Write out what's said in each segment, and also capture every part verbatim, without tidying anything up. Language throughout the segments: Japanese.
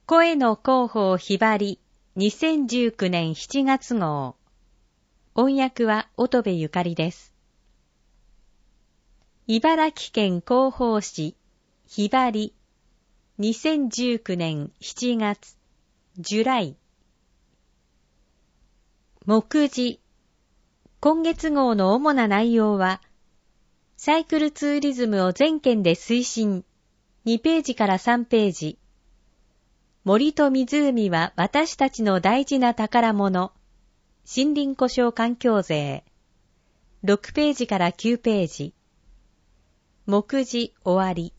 声の広報ひばりにせんじゅうきゅうねんしちがつ号。音訳は乙部ゆかりです。茨城県広報誌ひばりにせんじゅうきゅうねんしちがつジュライ。目次。今月号の主な内容は、サイクルツーリズムを全県で推進にページからさんページ。森と湖は私たちの大事な宝物。森林故障環境税。ろくページからきゅうページ。目次終わり。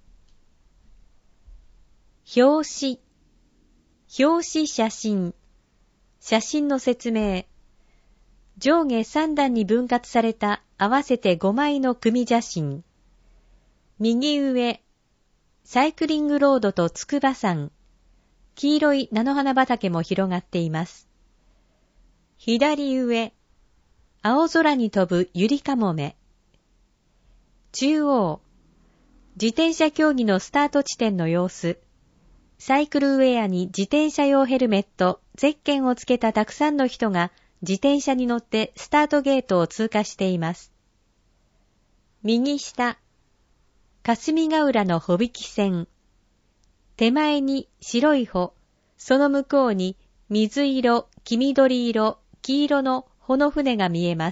表紙。表紙写真。写真の説明。上下さんだんに分割された合わせてごまいの組写真。右上。サイクリングロードと筑波山。黄色い菜の花畑も広がっています。左上。青空に飛ぶゆりかもめ。中央。自転車競技のスタート地点の様子。サイクルウェアに自転車用ヘルメット、ゼッケンをつけたたくさんの人が自転車に乗ってスタートゲートを通過しています。右下。霞ヶ浦の帆引き線。手前に白い帆、その向こうに水色、黄緑色、黄色の帆の船が見えます。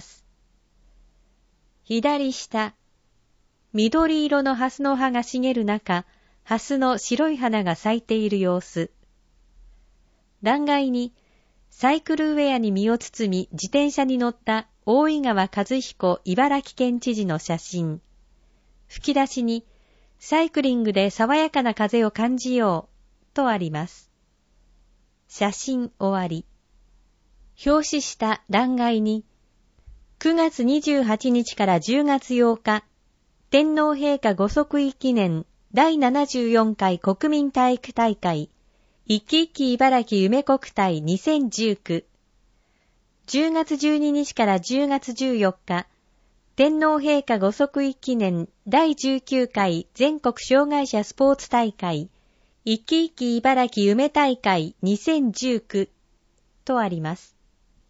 左下。緑色のハスの葉が茂る中、ハスの白い花が咲いている様子。断崖に、サイクルウェアに身を包み自転車に乗った大井川和彦茨城県知事の写真。吹き出しに、サイクリングで爽やかな風を感じよう、とあります。写真終わり。表紙した断崖に、くがつにじゅうはちにちからじゅうがつようか、天皇陛下ご即位記念だいななじゅうよんかい国民体育大会、いきいき茨城夢国体にせんじゅうきゅう。じゅうがつじゅうににちからじゅうがつじゅうよっか、天皇陛下ご即位記念だいじゅうきゅうかい全国障害者スポーツ大会、いきいき茨城夢大会にせんじゅうきゅうとあります。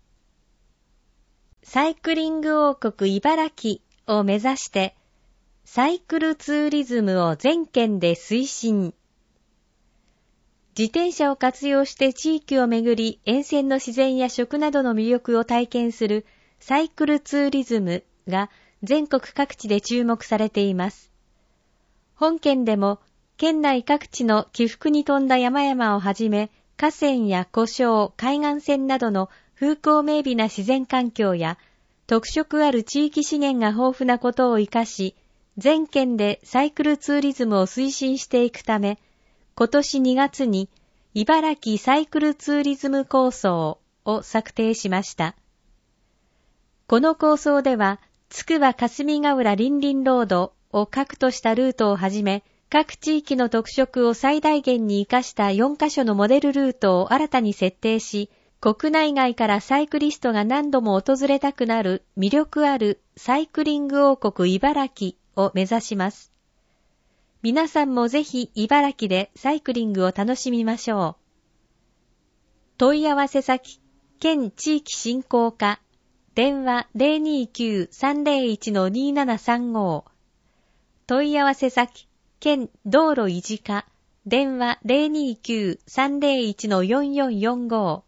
サイクリング王国茨城を目指して、サイクルツーリズムを全県で推進。自転車を活用して地域を巡り、沿線の自然や食などの魅力を体験するサイクルツーリズムが全国各地で注目されています。本県でも県内各地の起伏に富んだ山々をはじめ、河川や湖沼、海岸線などの風光明媚な自然環境や特色ある地域資源が豊富なことを生かし、全県でサイクルツーリズムを推進していくため、今年にがつに茨城サイクルツーリズム構想を策定しました。この構想では、つくば霞ヶ浦りんりんロードを核としたルートをはじめ、各地域の特色を最大限に生かしたよんかしょのモデルルートを新たに設定し、国内外からサイクリストが何度も訪れたくなる魅力あるサイクリング王国茨城を目指します。皆さんもぜひ茨城でサイクリングを楽しみましょう。問い合わせ先、県地域振興課、電話 ゼロにきゅう さんゼロいち にななさんご。問い合わせ先、県道路維持課、電話 ゼロにきゅう さんゼロいち よんよんよんご。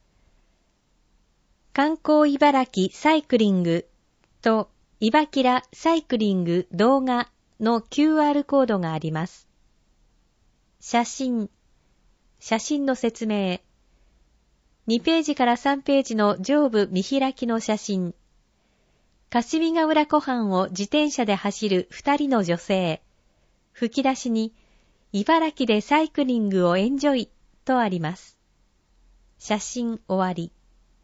観光茨城サイクリングといばきらサイクリング動画の キューアール コードがあります。写真。写真の説明。にページからさんページの上部見開きの写真。霞ヶ浦湖畔を自転車で走る二人の女性。吹き出しに、茨城でサイクリングをエンジョイとあります。写真終わり。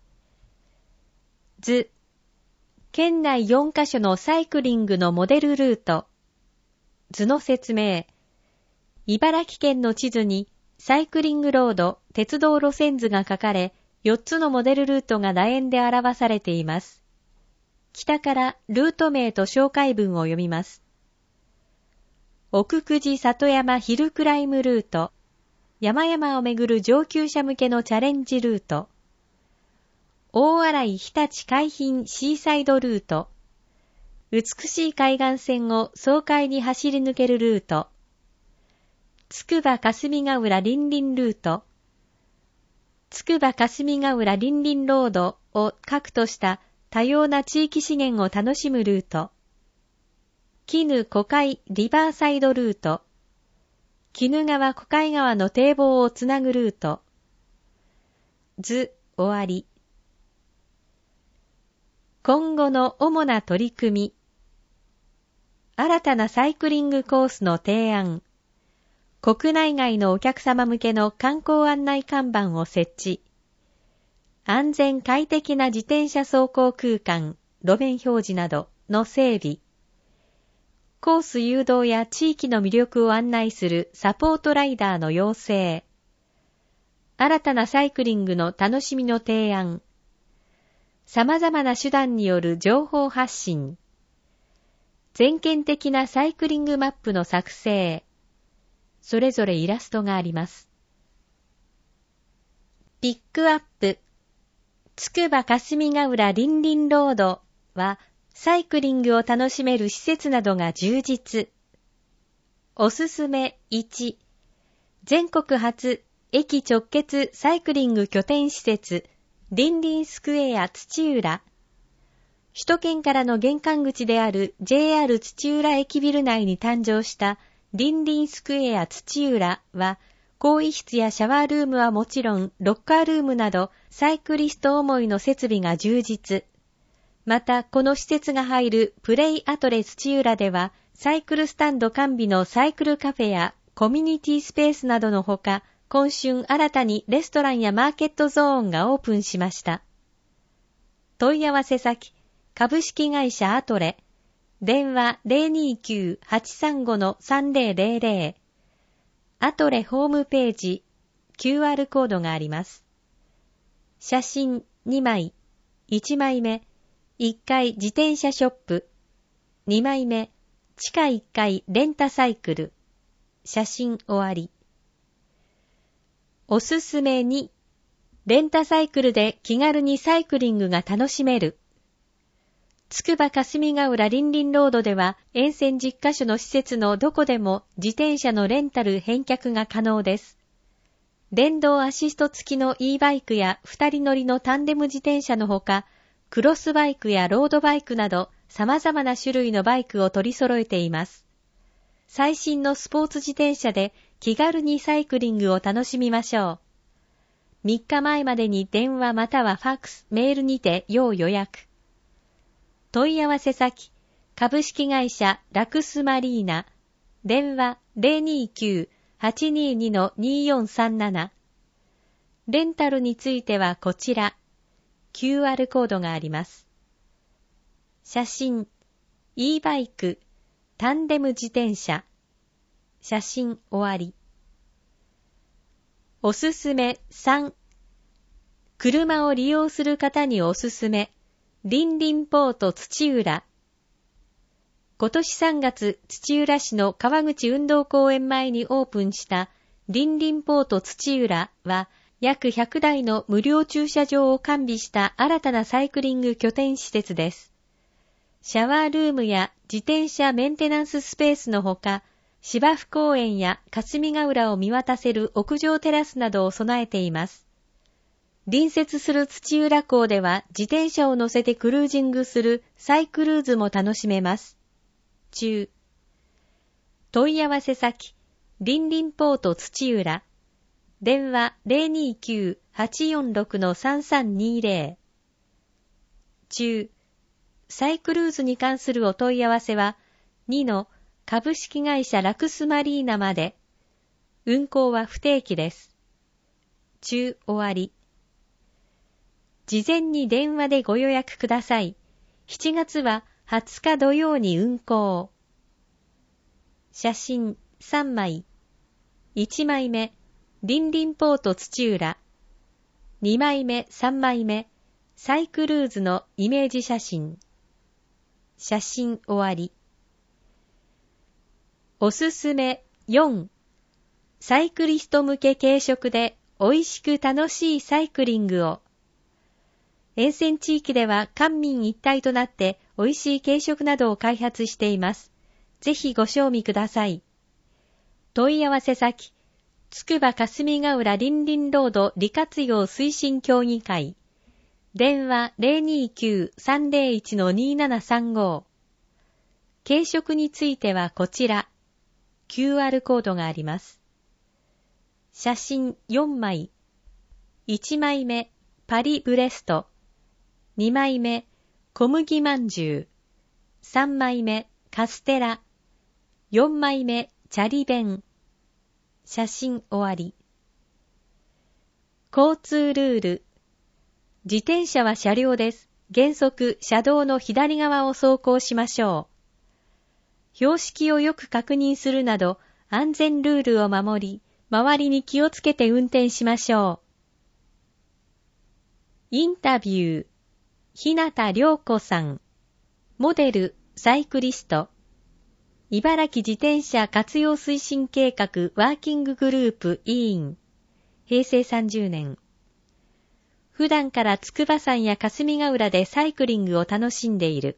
図。県内よんかしょのサイクリングのモデルルート。図の説明。茨城県の地図にサイクリングロード、鉄道路線図が書かれ、よっつのモデルルートが楕円で表されています。北からルート名と紹介文を読みます。奥久慈里山ヒルクライムルート。 山々をめぐる上級者向けのチャレンジルート。大洗日立海浜シーサイドルート。美しい海岸線を爽快に走り抜けるルート。つくば霞ヶ浦りんりんルート。つくば霞ヶ浦りんりんロードを核とした多様な地域資源を楽しむルート。絹小海リバーサイドルート。鬼怒川小海川の堤防をつなぐルート。図終わり。今後の主な取り組み。新たなサイクリングコースの提案。国内外のお客様向けの観光案内看板を設置。安全快適な自転車走行空間、路面表示などの整備。コース誘導や地域の魅力を案内するサポートライダーの養成。新たなサイクリングの楽しみの提案。様々な手段による情報発信。全県的なサイクリングマップの作成。それぞれイラストがあります。ピックアップ。つくば霞ヶ浦りんりんロードは、サイクリングを楽しめる施設などが充実。おすすめいち。全国初、駅直結サイクリング拠点施設、りんりんスクエア土浦。首都圏からの玄関口である ジェイアール 土浦駅ビル内に誕生したりんりんスクエア土浦は、更衣室やシャワールームはもちろん、ロッカールームなどサイクリスト思いの設備が充実。また、この施設が入るプレイアトレ土浦では、サイクルスタンド完備のサイクルカフェやコミュニティスペースなどのほか、今春新たにレストランやマーケットゾーンがオープンしました。問い合わせ先、株式会社アトレ、電話 ゼロにきゅう はちさんご さんぜろぜろぜろ、アトレホームページ、キューアール コードがあります。写真にまい、いちまいめ、いっかい自転車ショップ、にまいめ、地下いっかいレンタサイクル、写真終わり。おすすめに、レンタサイクルで気軽にサイクリングが楽しめる。つくば霞ヶ浦りんりんロードでは沿線じゅっかしょの施設のどこでも自転車のレンタル返却が可能です。電動アシスト付きの e バイクや二人乗りのタンデム自転車のほか、クロスバイクやロードバイクなど様々な種類のバイクを取り揃えています。最新のスポーツ自転車で気軽にサイクリングを楽しみましょう。みっかまえまでに電話またはファックス、メールにて要予約。問い合わせ先、株式会社ラクスマリーナ、電話 ゼロにきゅう はちにに によんさんなな。レンタルについてはこちら、キューアール コードがあります。写真、e バイク、タンデム自転車、写真終わり。おすすめさん、車を利用する方におすすめ。りんりんポート土浦。今年さんがつ、土浦市の川口運動公園前にオープンしたりんりんポート土浦は、約ひゃくだいの無料駐車場を完備した新たなサイクリング拠点施設です。シャワールームや自転車メンテナンススペースのほか、芝生公園や霞ヶ浦を見渡せる屋上テラスなどを備えています。隣接する土浦港では自転車を乗せてクルージングするサイクルーズも楽しめます。中。問い合わせ先、りんりんポート土浦。電話 ゼロにきゅう はちよんろく さんさんにぜろ。中。サイクルーズに関するお問い合わせは、にの株式会社ラクスマリーナまで。運行は不定期です。中終わり。事前に電話でご予約ください。しちがつははつか土曜に運行。写真さんまい。いちまいめ、りんりんポート土浦。にまいめ、さんまいめ、サイクルーズのイメージ写真。写真終わり。おすすめよん。 サイクリスト向け軽食で美味しく楽しいサイクリングを。沿線地域では官民一体となって美味しい軽食などを開発しています。ぜひご賞味ください。問い合わせ先、つくば霞ヶ浦りんりんロード利活用推進協議会。電話 ゼロにきゅう さんゼロいち にななさんご。軽食についてはこちら、キューアール コードがあります。写真よんまい。いちまいめ、パリブレスト。にまいめ、小麦まんじゅう。さんまいめ、カステラ。よんまいめ、チャリ弁。写真終わり。交通ルール。自転車は車両です。原則、車道の左側を走行しましょう。標識をよく確認するなど、安全ルールを守り、周りに気をつけて運転しましょう。インタビュー。日向良子さん。モデル、サイクリスト。茨城自転車活用推進計画ワーキンググループ委員。へいせいさんじゅうねん。普段から筑波山や霞ヶ浦でサイクリングを楽しんでいる。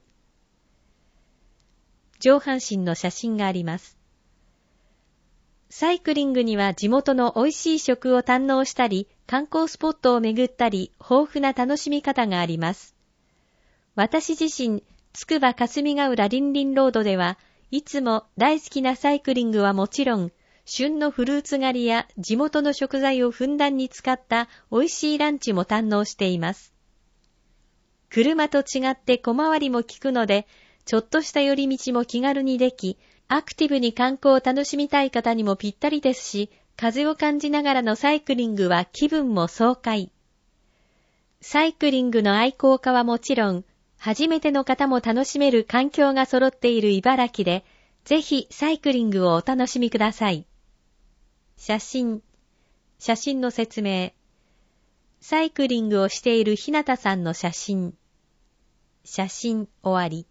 上半身の写真があります。サイクリングには地元の美味しい食を堪能したり、観光スポットを巡ったり、豊富な楽しみ方があります。私自身、筑波霞ヶ浦りんりんロードでは、いつも大好きなサイクリングはもちろん、旬のフルーツ狩りや地元の食材をふんだんに使った美味しいランチも堪能しています。車と違って小回りも利くので、ちょっとした寄り道も気軽にでき、アクティブに観光を楽しみたい方にもぴったりですし、風を感じながらのサイクリングは気分も爽快。サイクリングの愛好家はもちろん、初めての方も楽しめる環境が揃っている茨城で、ぜひサイクリングをお楽しみください。写真。写真の説明。サイクリングをしている日向さんの写真。写真終わり。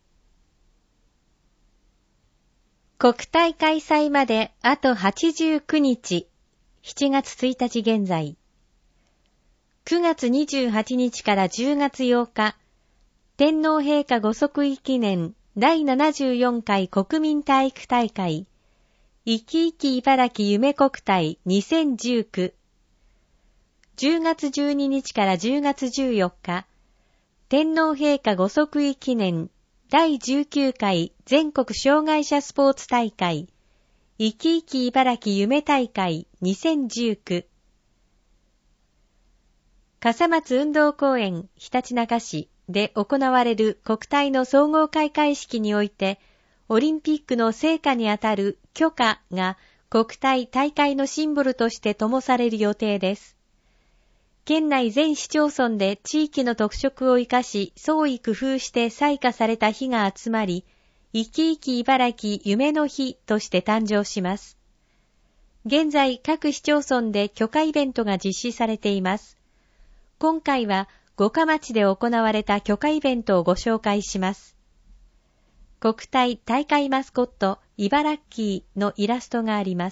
国体開催まであとはちじゅうくにち、しちがつついたち現在。くがつにじゅうはちにちからじゅうがつようか、天皇陛下ご即位記念だいななじゅうよんかい国民体育大会、いきいき茨城夢国体にせんじゅうきゅう。じゅうがつじゅうににちからじゅうがつじゅうよっか、天皇陛下ご即位記念だいじゅうきゅうかい全国障害者スポーツ大会、いきいき茨城夢大会にせんじゅうきゅう。笠松運動公園ひたちなか市で行われる国体の総合開会式において、オリンピックの聖火にあたる炬火が国体大会のシンボルとして灯される予定です。県内全市町村で地域の特色を生かし、創意工夫して採火された火が集まり、いきいき茨城夢の日として誕生します。現在各市町村で炬火イベントが実施されています。今回は五霞町で行われた炬火イベントをご紹介します。国体大会マスコット茨城のイラストがあります。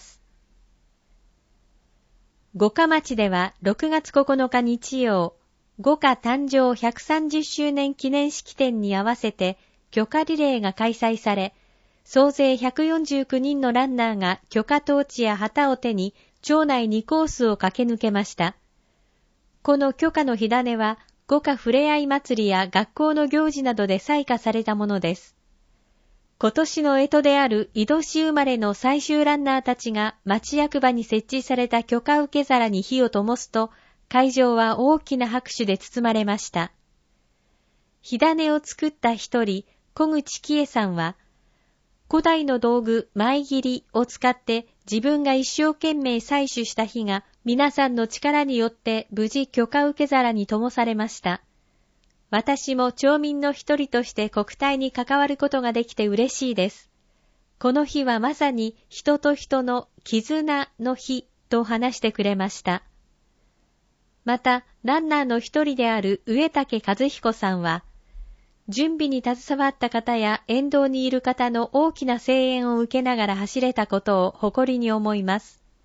五霞町ではろくがつここのか日曜、五霞誕生ひゃくさんじゅっしゅうねん記念式典に合わせて炬火リレーが開催され、総勢ひゃくよんじゅうきゅうにんのランナーが炬火トーチや旗を手に町内にコースを駆け抜けました。この炬火の火種は五霞ふれあい祭りや学校の行事などで採火されたものです。今年の干支である井戸市生まれの最終ランナーたちが町役場に設置された炬火受け皿に火を灯すと、会場は大きな拍手で包まれました。火種を作った一人、小口喜恵さんは、古代の道具、舞切りを使って自分が一生懸命採取した火が皆さんの力によって無事炬火受け皿に灯されました。私も町民の一人として国体に関わることができて嬉しいです。この日はまさに人と人の絆の日と話してくれました。また、ランナーの一人である上竹和彦さんは、準備に携わった方や沿道にいる方の大きな声援を受けながら走れたことを誇りに思います。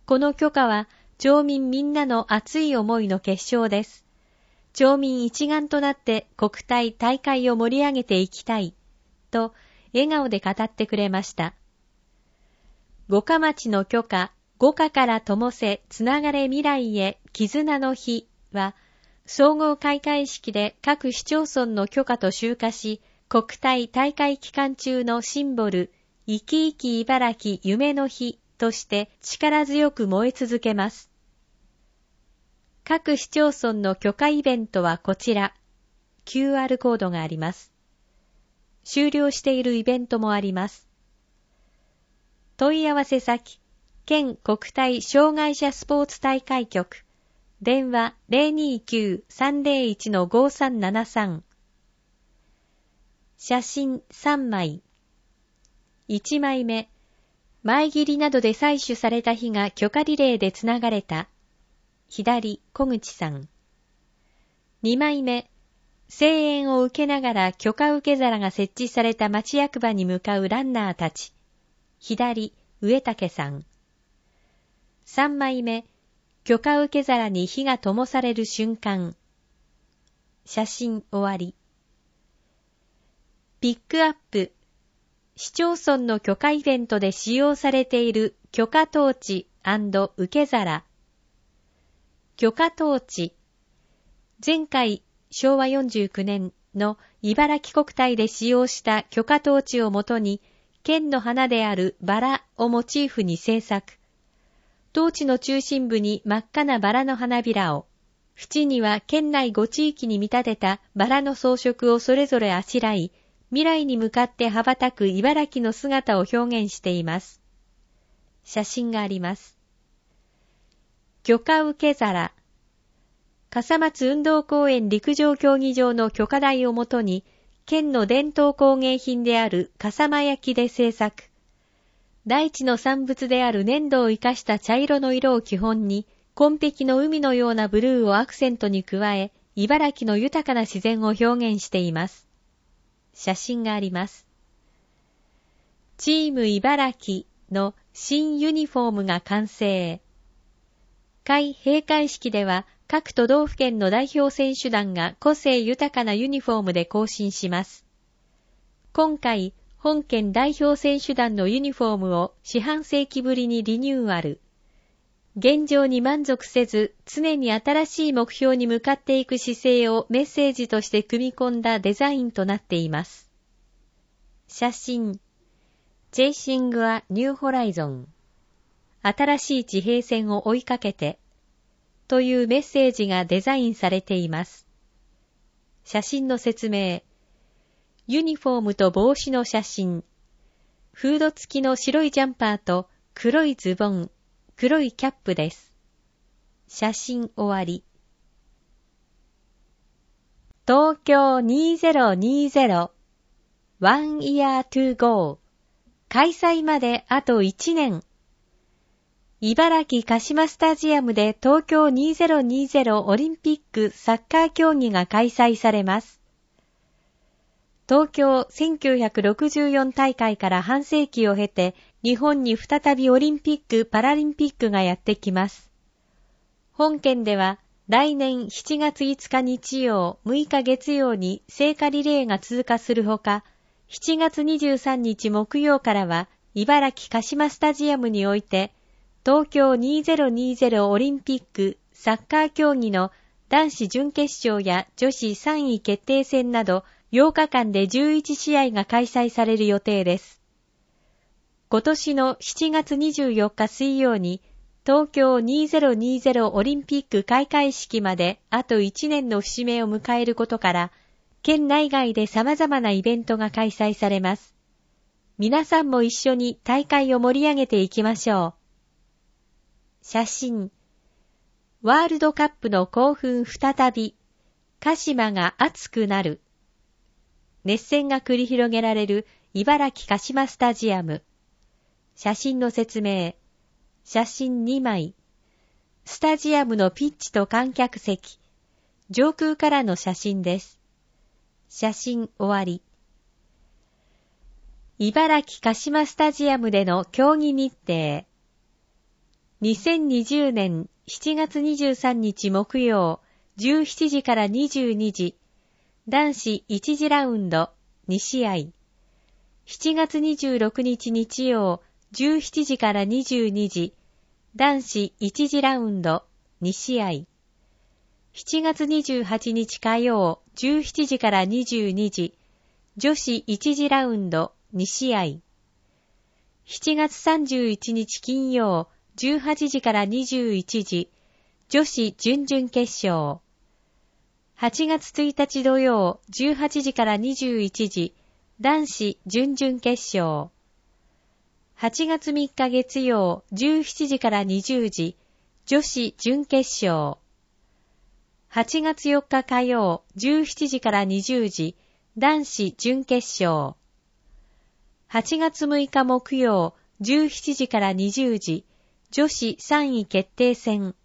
この許可は町民みんなの熱い思いの結晶です。町民一丸となって国体大会を盛り上げていきたい、と笑顔で語ってくれました。五日町の許可、五日から灯せ、つながれ未来へ、絆の日は、総合開会式で各市町村の許可と集荷し、国体大会期間中のシンボル、生き生き茨城夢の日として力強く燃え続けます。各市町村の許可イベントはこちら、キューアール コードがあります。終了しているイベントもあります。問い合わせ先、県国体障害者スポーツ大会局、電話 ゼロにきゅう さんゼロいち ごさんななさん。写真さんまい。いちまいめ、前切りなどで採取された日が許可リレーでつながれた。左、小口さん。にまいめ、声援を受けながら許可受け皿が設置された町役場に向かうランナーたち。左、上竹さん。さんまいめ、許可受け皿に火が灯される瞬間。写真終わり。ピックアップ。市町村の許可イベントで使用されている許可トーチ&受け皿。許可トーチ。前回、しょうわよんじゅうきゅうねんの茨城国体で使用した許可トーチをもとに、県の花であるバラをモチーフに制作。トーチの中心部に真っ赤なバラの花びらを、縁には県内ご地域に見立てたバラの装飾をそれぞれあしらい、未来に向かって羽ばたく茨城の姿を表現しています。写真があります。許可受け皿。笠松運動公園陸上競技場の許可台をもとに、県の伝統工芸品である笠間焼で製作。大地の産物である粘土を生かした茶色の色を基本に、紺碧の海のようなブルーをアクセントに加え、茨城の豊かな自然を表現しています。写真があります。チーム茨城の新ユニフォームが完成。開閉会式では各都道府県の代表選手団が個性豊かなユニフォームで行進します。今回、本県代表選手団のユニフォームを四半世紀ぶりにリニューアル。現状に満足せず、常に新しい目標に向かっていく姿勢をメッセージとして組み込んだデザインとなっています。写真。Chasing a New Horizon。新しい地平線を追いかけて。というメッセージがデザインされています。写真の説明。ユニフォームと帽子の写真。フード付きの白いジャンパーと黒いズボン。黒いキャップです。写真終わり。東京にせんにじゅう One Year to Go 開催まであといちねん。茨城カシマスタジアムで東京にせんにじゅうオリンピックサッカー競技が開催されます。東京せんきゅうひゃくろくじゅうよん大会から半世紀を経て、日本に再びオリンピック・パラリンピックがやってきます。本県では来年しちがついつか日曜、むいか月曜に聖火リレーが通過するほか、しちがつにじゅうさんにち木曜からは茨城カシマスタジアムにおいて、東京にせんにじゅうオリンピックサッカー競技の男子準決勝や女子さんい決定戦などようかかんでじゅういちしあいが開催される予定です。今年のしちがつにじゅうよっか水曜に東京にせんにじゅうオリンピック開会式まであといちねんの節目を迎えることから、県内外で様々なイベントが開催されます。皆さんも一緒に大会を盛り上げていきましょう。写真。ワールドカップの興奮再び。鹿島が熱くなる。熱戦が繰り広げられる茨城カシマスタジアム。写真の説明。写真にまい。スタジアムのピッチと観客席。上空からの写真です。写真終わり。茨城カシマスタジアムでの競技日程。 にせんにじゅうねんしちがつにじゅうさんにち木曜じゅうしちじからにじゅうにじ、男子いち次ラウンドに試合。しちがつにじゅうろくにち日曜じゅうしちじからにじゅうにじ、男子いち次ラウンドに試合。しちがつにじゅうはちにち火曜じゅうしちじからにじゅうにじ、女子いち次ラウンドに試合。しちがつさんじゅういちにち金曜じゅうはちじからにじゅういちじ、女子準々決勝。はちがつついたち土曜じゅうはちじからにじゅういちじ、男子準々決勝。はちがつみっか月曜じゅうしちじからにじゅうじ、女子準決勝。はちがつよっか火曜じゅうしちじからにじゅうじ、男子準決勝。はちがつむいか木曜じゅうしちじからにじゅうじ、女子さんい決定戦。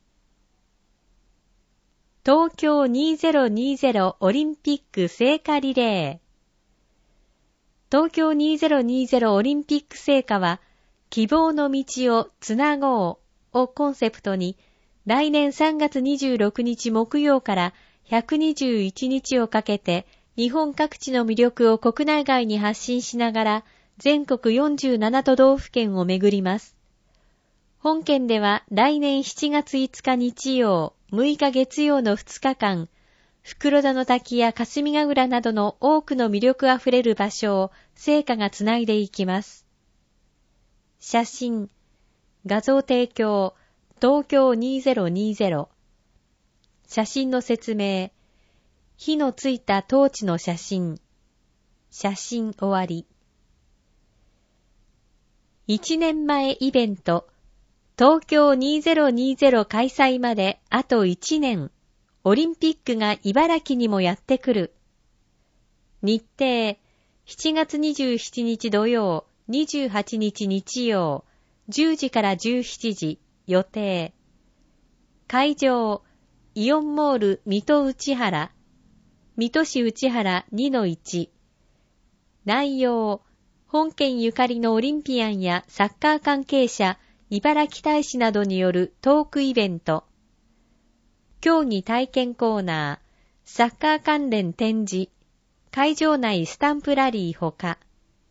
東京にせんにじゅうオリンピック聖火リレー。東京にせんにじゅうオリンピック聖火は、希望の道をつなごうをコンセプトに、来年さんがつにじゅうろくにち木曜からひゃくにじゅういちにちをかけて、日本各地の魅力を国内外に発信しながら、全国よんじゅうななとどうふけんを巡ります。本県では来年しちがついつか日曜、むいか月曜のふつかかん、袋田の滝や霞ヶ浦などの多くの魅力あふれる場所を聖火がつないでいきます。写真、画像提供、東京にせんにじゅう。写真の説明、火のついたトーチの写真。写真終わり。いちねんまえイベント、東京にせんにじゅう開催まであといちねん、オリンピックが茨城にもやってくる。日程、しちがつにじゅうしちにち土曜、にじゅうはちにち日曜、じゅうじからじゅうしちじ、予定。会場、イオンモール水戸内原、水戸市内原 にのいち。内容、本県ゆかりのオリンピアンやサッカー関係者、茨城大使などによるトークイベント。競技体験コーナー、サッカー関連展示、会場内スタンプラリーほか。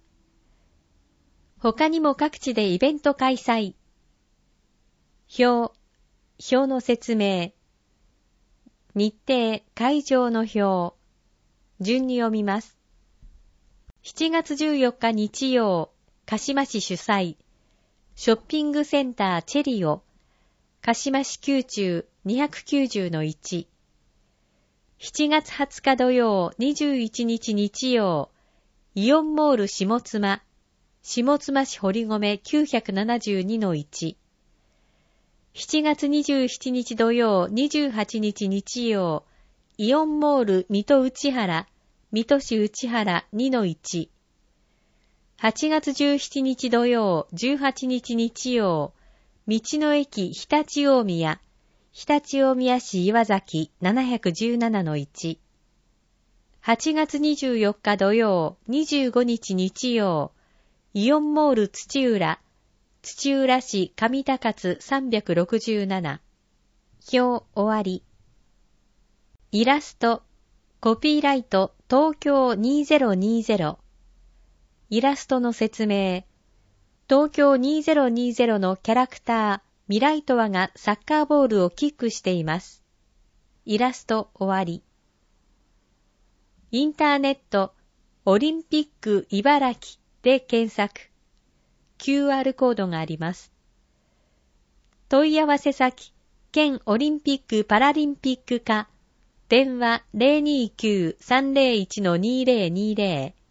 他にも各地でイベント開催。表、表の説明。日程、会場の表。順に読みます。しちがつじゅうよっか日曜、鹿島市主催。ショッピングセンターチェリオ。鹿島市宮中 にひゃくきゅうじゅうのいち。しちがつはつか土曜、にじゅういちにち日曜。イオンモール下妻。下妻市堀米 きゅうひゃくななじゅうにのいち。しちがつにじゅうしちにち土曜、にじゅうはちにち日曜。イオンモール水戸内原。水戸市内原 にのいち。はちがつじゅうしちにち土曜、じゅうはちにち日曜。道の駅常陸大宮。常陸大宮市岩崎 ななひゃくじゅうななのいち。はちがつにじゅうよっか土曜、にじゅうごにち日曜。イオンモール土浦。土浦市上高津さんびゃくろくじゅうなな。表終わり。イラスト、コピーライト東京にせんにじゅう。イラストの説明。東京にせんにじゅうのキャラクター、ミライトワがサッカーボールをキックしています。イラスト終わり。インターネット、オリンピック茨城で検索。キューアール コードがあります。問い合わせ先、県オリンピックパラリンピック課、電話 ゼロにきゅうさんゼロいちのにゼロにゼロ。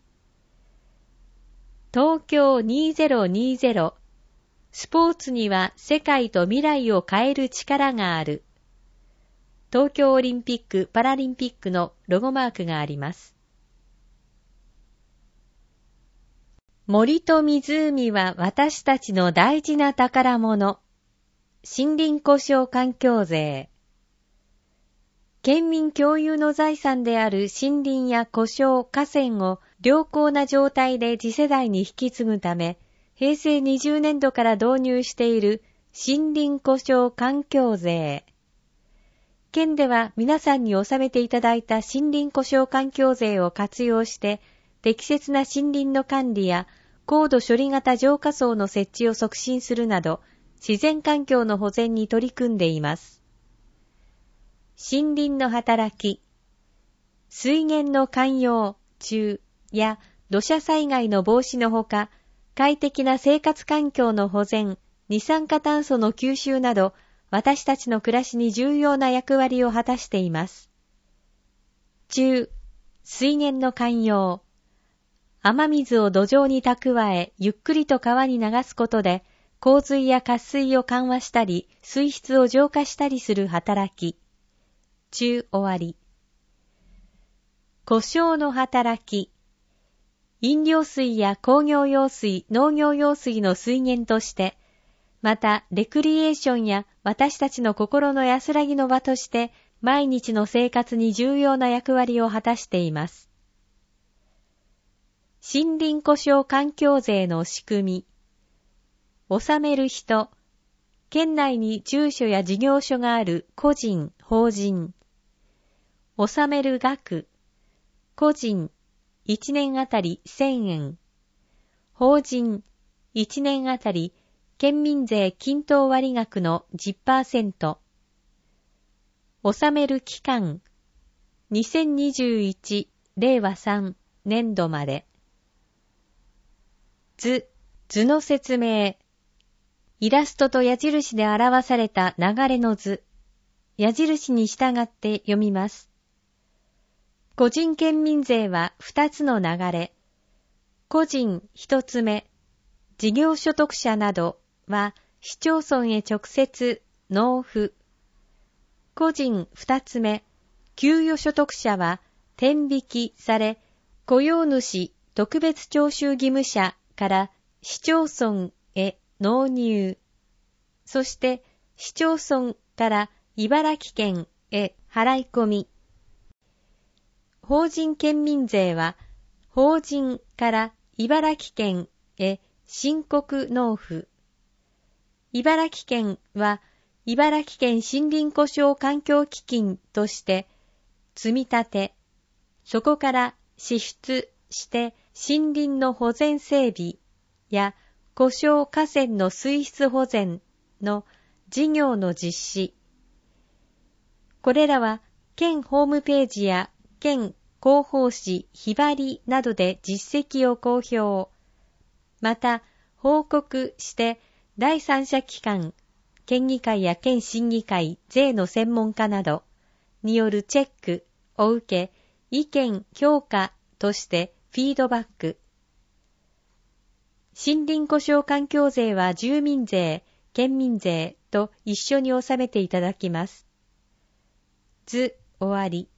東京にせんにじゅう。スポーツには世界と未来を変える力がある。東京オリンピック・パラリンピックのロゴマークがあります。森と湖は私たちの大事な宝物。森林呼称環境税。県民共有の財産である森林や呼称、河川を良好な状態で次世代に引き継ぐため、へいせいにじゅうねんどから導入している森林故障環境税。県では皆さんに納めていただいた森林故障環境税を活用して、適切な森林の管理や高度処理型浄化槽の設置を促進するなど、自然環境の保全に取り組んでいます。森林の働き。水源の涵養、中や土砂災害の防止のほか、快適な生活環境の保全、二酸化炭素の吸収など、私たちの暮らしに重要な役割を果たしています。中、水源の涵養。雨水を土壌に蓄え、ゆっくりと川に流すことで、洪水や渇水を緩和したり、水質を浄化したりする働き。中終わり。故障の働き。飲料水や工業用水、農業用水の水源として、また、レクリエーションや私たちの心の安らぎの場として、毎日の生活に重要な役割を果たしています。森林故障環境税の仕組み。納める人。県内に住所や事業所がある個人、法人。納める額。個人、いちねんあたりせんえん。法人、いちねんあたり県民税均等割額の じゅっパーセント。納める期間、にせんにじゅういちれいわさんねんどまで。図、図の説明。イラストと矢印で表された流れの図。矢印に従って読みます。個人県民税はふたつの流れ。個人ひとつめ、事業所得者などは市町村へ直接納付。個人ふたつめ、給与所得者は天引きされ、雇用主特別徴収義務者から市町村へ納入。そして市町村から茨城県へ払い込み。法人県民税は法人から茨城県へ申告納付。茨城県は茨城県森林故障環境基金として積み立て、そこから支出して森林の保全整備や故障河川の水質保全の事業の実施。これらは県ホームページや県広報誌、ひばりなどで実績を公表。また、報告して第三者機関、県議会や県審議会、税の専門家などによるチェックを受け、意見、評価としてフィードバック。森林故障環境税は住民税、県民税と一緒に納めていただきます。図終わり。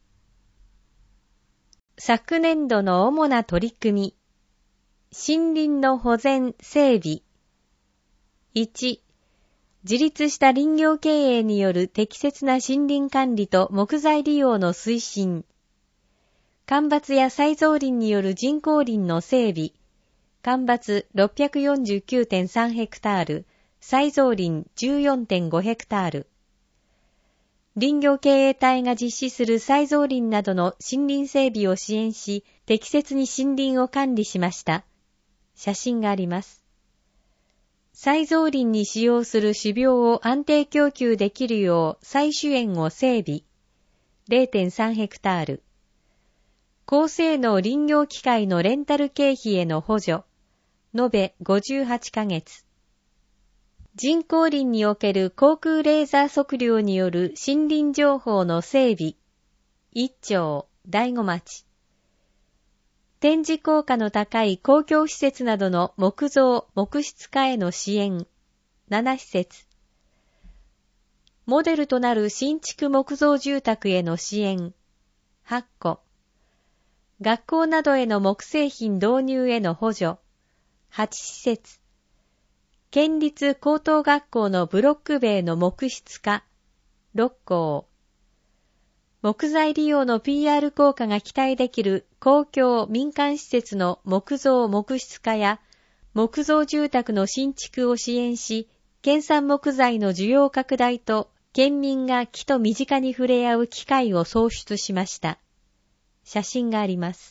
昨年度の主な取り組み。森林の保全整備。いち、自立した林業経営による適切な森林管理と木材利用の推進。間伐や再造林による人工林の整備。間伐 ろっぴゃくよんじゅうきゅうてんさんヘクタール、再造林 じゅうよんてんごヘクタール。林業経営体が実施する再造林などの森林整備を支援し、適切に森林を管理しました。写真があります。再造林に使用する種苗を安定供給できるよう再種園を整備。れいてんさんヘクタール。高性能林業機械のレンタル経費への補助。延べごじゅうはちかげつ。人工林における航空レーザー測量による森林情報の整備。一町、大子町。展示効果の高い公共施設などの木造、木質化への支援。なな施設。モデルとなる新築木造住宅への支援。はっこ。学校などへの木製品導入への補助。はち施設。県立高等学校のブロック塀の木質化。ろっこう。木材利用の ピーアール 効果が期待できる公共民間施設の木造木質化や木造住宅の新築を支援し、 県産木材の需要拡大と県民が木と身近に触れ合う機会を創出しました。写真があります。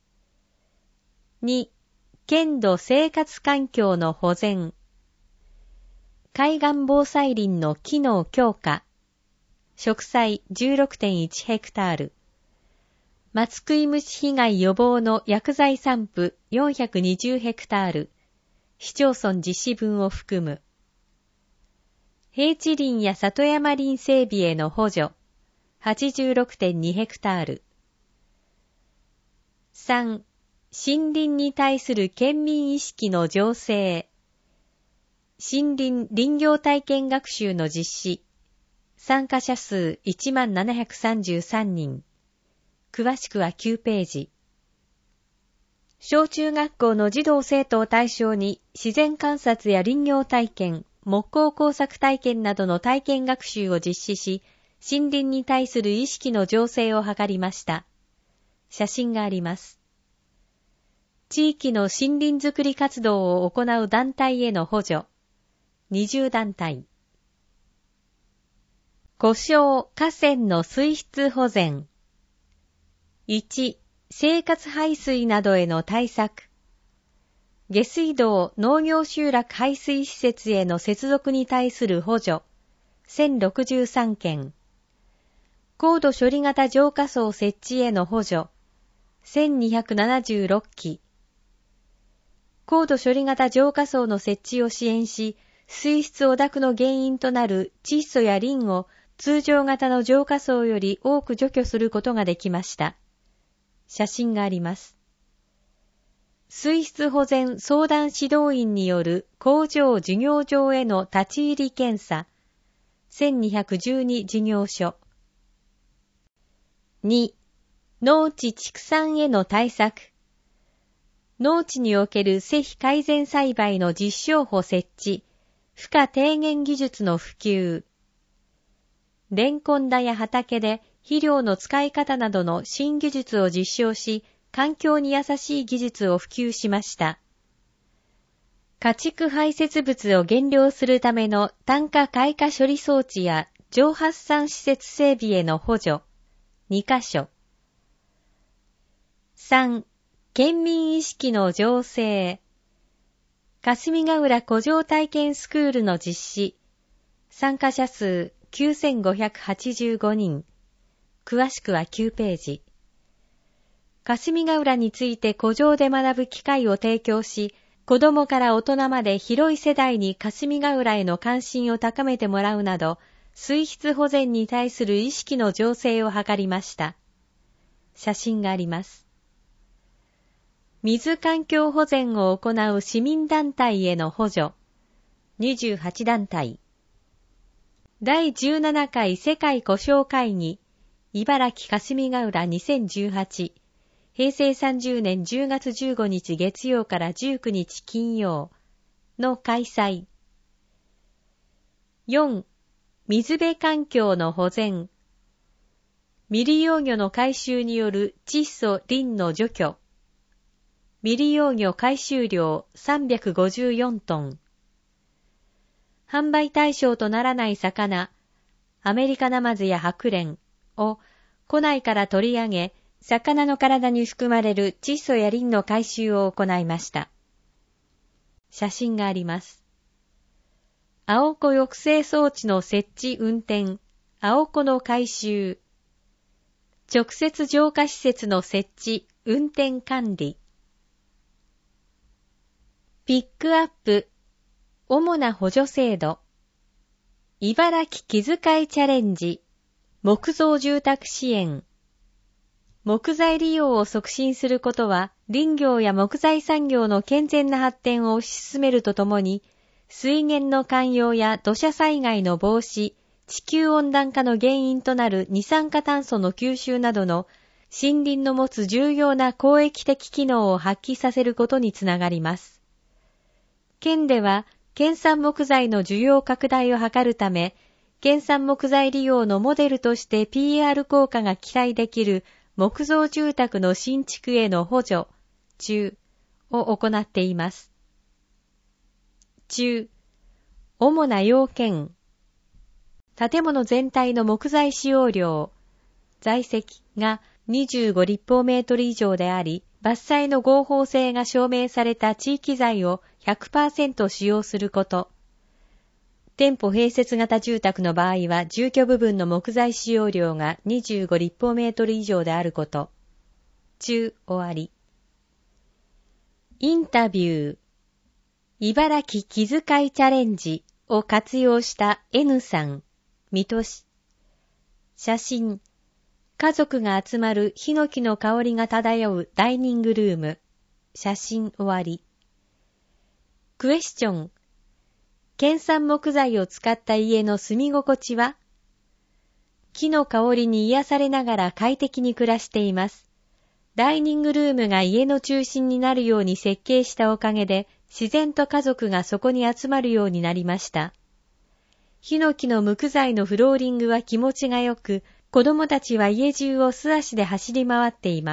に、県土生活環境の保全。海岸防災林の機能強化。植栽 じゅうろくてんいち ヘクタール。松食い虫被害予防の薬剤散布よんひゃくにじゅうヘクタール。市町村実施分を含む。平地林や里山林整備への補助 はちじゅうろくてんに ヘクタール。さん、森林に対する県民意識の醸成。森林林業体験学習の実施。参加者数いちまんななひゃくさんじゅうさんにん。詳しくはきゅうページ。小中学校の児童生徒を対象に自然観察や林業体験、木工工作体験などの体験学習を実施し、森林に対する意識の醸成を図りました。写真があります。地域の森林づくり活動を行う団体への補助。にじゅうだんたい。故障河川の水質保全。いち、生活排水などへの対策。下水道農業集落排水施設への接続に対する補助。せんろくじゅうさんけん。高度処理型浄化槽設置への補助。せんにひゃくななじゅうろっき。高度処理型浄化槽の設置を支援し、水質汚濁の原因となる窒素やリンを通常型の浄化槽より多く除去することができました。写真があります。水質保全相談指導員による工場事業場への立ち入り検査。せんにひゃくじゅうに事業所。に、農地畜産への対策。農地における施肥改善栽培の実証補設置。負荷低減技術の普及。レンコン田や畑で肥料の使い方などの新技術を実証し、環境に優しい技術を普及しました。家畜排泄物を減量するための炭化開花処理装置や蒸発散施設整備への補助。にかしょ。さん、県民意識の醸成。霞ヶ浦古城体験スクールの実施。参加者数きゅうせんごひゃくはちじゅうごにん。詳しくはきゅうページ。霞ヶ浦について古城で学ぶ機会を提供し、子どもから大人まで広い世代に霞ヶ浦への関心を高めてもらうなど、水質保全に対する意識の醸成を図りました。写真があります。水環境保全を行う市民団体への補助。にじゅうはちだんたい。だいじゅうななかい世界故障会議、茨城霞ヶ浦にせんじゅうはち、平成さんじゅうねんじゅうがつじゅうごにち月曜からじゅうくにち金曜の開催。よん、水辺環境の保全。未利用魚の回収による窒素・リンの除去。未利用魚回収量さんびゃくごじゅうよんトン。販売対象とならない魚、アメリカナマズやハクレンを庫内から取り上げ、魚の体に含まれる窒素やリンの回収を行いました。写真があります。青子抑制装置の設置運転、青子の回収。直接浄化施設の設置、運転管理。ピックアップ、主な補助制度。茨城気遣いチャレンジ、木造住宅支援。木材利用を促進することは、林業や木材産業の健全な発展を推し進めるとともに、水源の環用や土砂災害の防止、地球温暖化の原因となる二酸化炭素の吸収などの森林の持つ重要な公益的機能を発揮させることにつながります。県では、県産木材の需要拡大を図るため、県産木材利用のモデルとして ピーアール 効果が期待できる木造住宅の新築への補助、中を行っています。中、 主な要件。建物全体の木材使用量、在積がにじゅうご立方メートル以上であり、伐採の合法性が証明された地域材を ひゃくパーセント 使用すること。店舗併設型住宅の場合は、住居部分の木材使用量がにじゅうご立方メートル以上であること。中終わり。インタビュー。茨城気遣いチャレンジを活用した N さん、水戸市。写真。家族が集まるヒノキの香りが漂うダイニングルーム。写真終わり。クエスチョン。県産木材を使った家の住み心地は？木の香りに癒されながら快適に暮らしています。ダイニングルームが家の中心になるように設計したおかげで、自然と家族がそこに集まるようになりました。ヒノキの無垢材のフローリングは気持ちが良く、子供たちは家中を素足で走り回っています。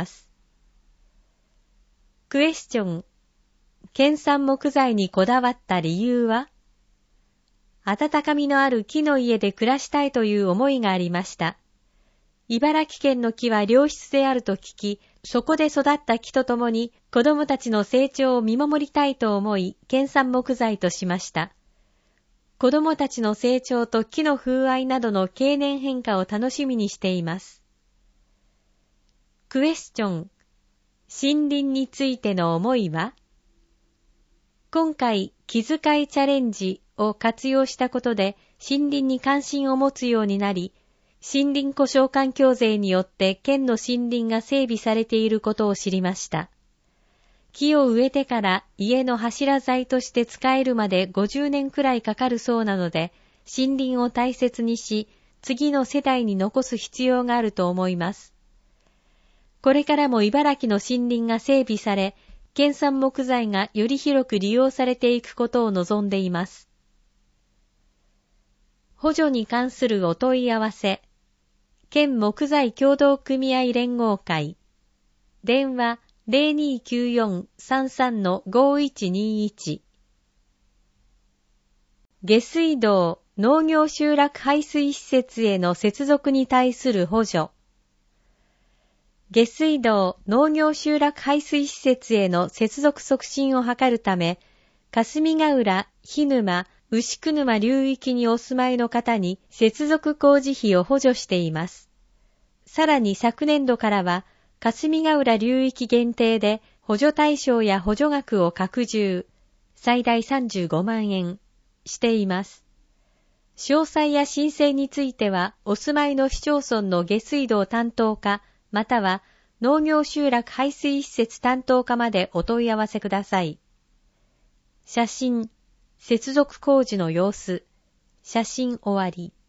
クエスチョン。県産木材にこだわった理由は？温かみのある木の家で暮らしたいという思いがありました。茨城県の木は良質であると聞き、そこで育った木とともに子供たちの成長を見守りたいと思い、県産木材としました。子供たちの成長と木の風合いなどの経年変化を楽しみにしています。クエスチョン。森林についての思いは？今回、気遣いチャレンジを活用したことで森林に関心を持つようになり、森林故障環境税によって県の森林が整備されていることを知りました。木を植えてから家の柱材として使えるまでごじゅうねんくらいかかるそうなので、森林を大切にし、次の世代に残す必要があると思います。これからも茨城の森林が整備され、県産木材がより広く利用されていくことを望んでいます。補助に関するお問い合わせ。県木材協同組合連合会。電話 ゼロにーきゅうよん さんさん ごいちにいち。下水道、農業集落排水施設への接続に対する補助。下水道、農業集落排水施設への接続促進を図るため、霞ヶ浦、日沼、牛久沼流域にお住まいの方に接続工事費を補助しています。さらに昨年度からは、霞ヶ浦流域限定で補助対象や補助額を拡充、最大さんじゅうごまんえんしています。詳細や申請については、お住まいの市町村の下水道担当課、または農業集落排水施設担当課までお問い合わせください。写真、接続工事の様子、写真終わり。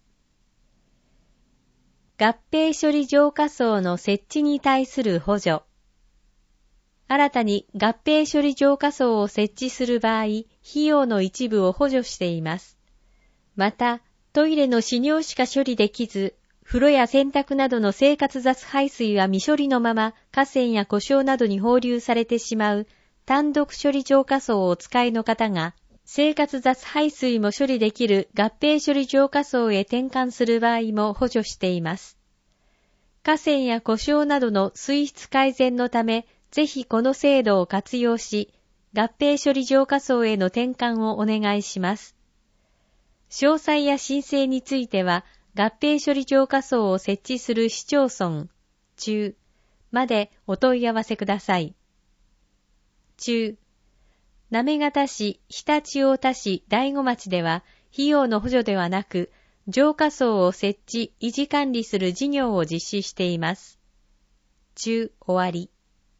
合併処理浄化槽の設置に対する補助。新たに合併処理浄化槽を設置する場合、費用の一部を補助しています。また、トイレの使尿しか処理できず、風呂や洗濯などの生活雑排水は未処理のまま河川や湖沼などに放流されてしまう単独処理浄化槽をお使いの方が、生活雑排水も処理できる合併処理浄化槽へ転換する場合も補助しています。河川や湖沼などの水質改善のため、ぜひこの制度を活用し、合併処理浄化槽への転換をお願いします。詳細や申請については、合併処理浄化槽を設置する市町村、中までお問い合わせください。中、行方市、常陸太田市、大子町では、費用の補助ではなく、浄化槽を設置、維持管理する事業を実施しています。中、終わり。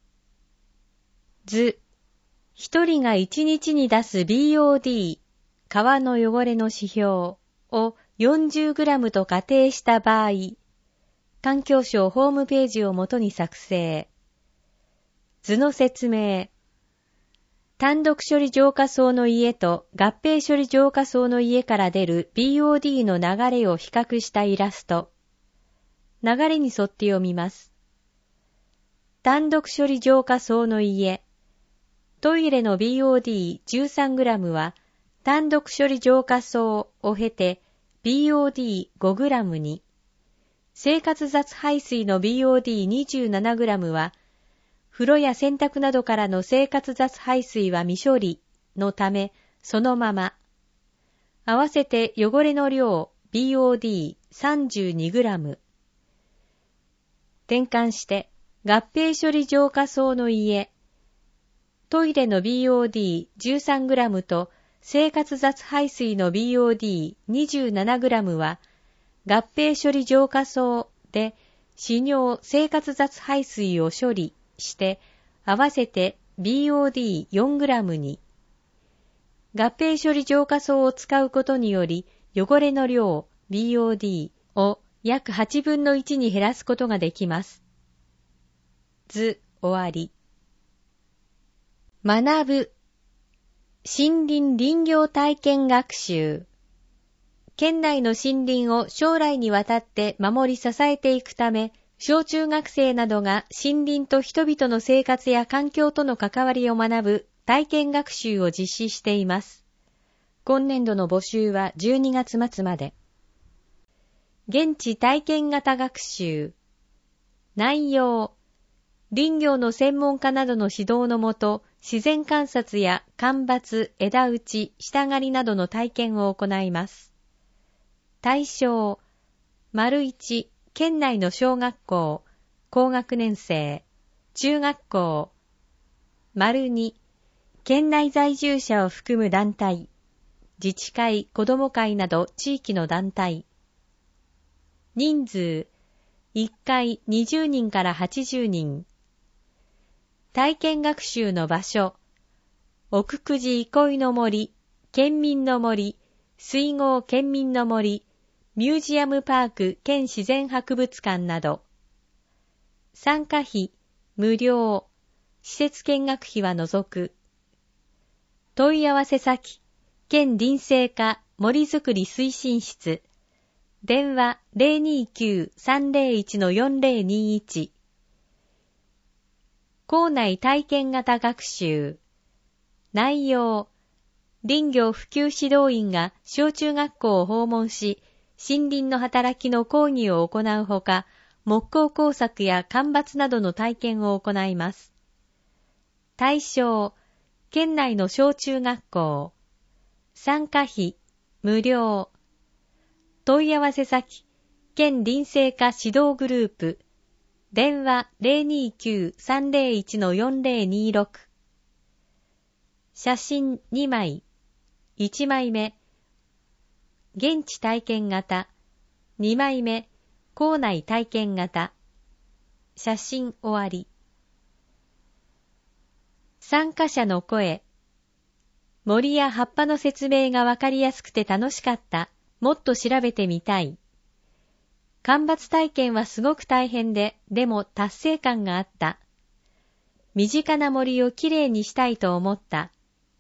図、一人がいちにちに出す ビーオーディー、川の汚れの指標を よんじゅうグラム と仮定した場合、環境省ホームページをもとに作成。図の説明。単独処理浄化槽の家と合併処理浄化槽の家から出る ビーオーディー の流れを比較したイラスト。流れに沿って読みます。単独処理浄化槽の家。トイレの ビーオーディーじゅうさんグラム は単独処理浄化槽を経て ビーオーディーごグラム に、生活雑排水の ビーオーディーにじゅうななグラム は、風呂や洗濯などからの生活雑排水は未処理のためそのまま、合わせて汚れの量 ビーオーディーさんじゅうにグラム、転換して合併処理浄化槽の家、トイレの ビーオーディーじゅうさんグラム と生活雑排水の ビーオーディーにじゅうななグラム は合併処理浄化槽で使尿生活雑排水を処理して合わせて ビーオーディーよんグラム に、合併処理浄化槽を使うことにより汚れの量 ビーオーディー を約はちぶんのいちに減らすことができます。図終わり。学ぶ森林林業体験学習。県内の森林を将来にわたって守り支えていくため、小中学生などが森林と人々の生活や環境との関わりを学ぶ体験学習を実施しています。今年度の募集はじゅうにがつ末まで。現地体験型学習。内容。林業の専門家などの指導のもと、自然観察や間伐、枝打ち、下刈りなどの体験を行います。対象。丸いち、県内の小学校、高学年生、中学校。丸に、県内在住者を含む団体、自治会、子ども会など地域の団体。人数、いっかいにじゅうにんからはちじゅうにん。体験学習の場所、奥久慈憩いの森、県民の森、水郷県民の森、ミュージアムパーク県自然博物館など。参加費、無料、施設見学費は除く。問い合わせ先、県林政課森づくり推進室、電話 ゼロにきゅうさんゼロいちのよんゼロにいち。校内体験型学習。内容。林業普及指導員が小中学校を訪問し、森林の働きの講義を行うほか、木工工作や間伐などの体験を行います。対象。県内の小中学校。参加費。無料。問い合わせ先、県林政課指導グループ、電話 ゼロにきゅうさんゼロいちのよんゼロにろく。写真にまい。いちまいめ、現地体験型。にまいめ、校内体験型。写真終わり。参加者の声。森や葉っぱの説明がわかりやすくて楽しかった。もっと調べてみたい。間伐体験はすごく大変で、でも達成感があった。身近な森をきれいにしたいと思った。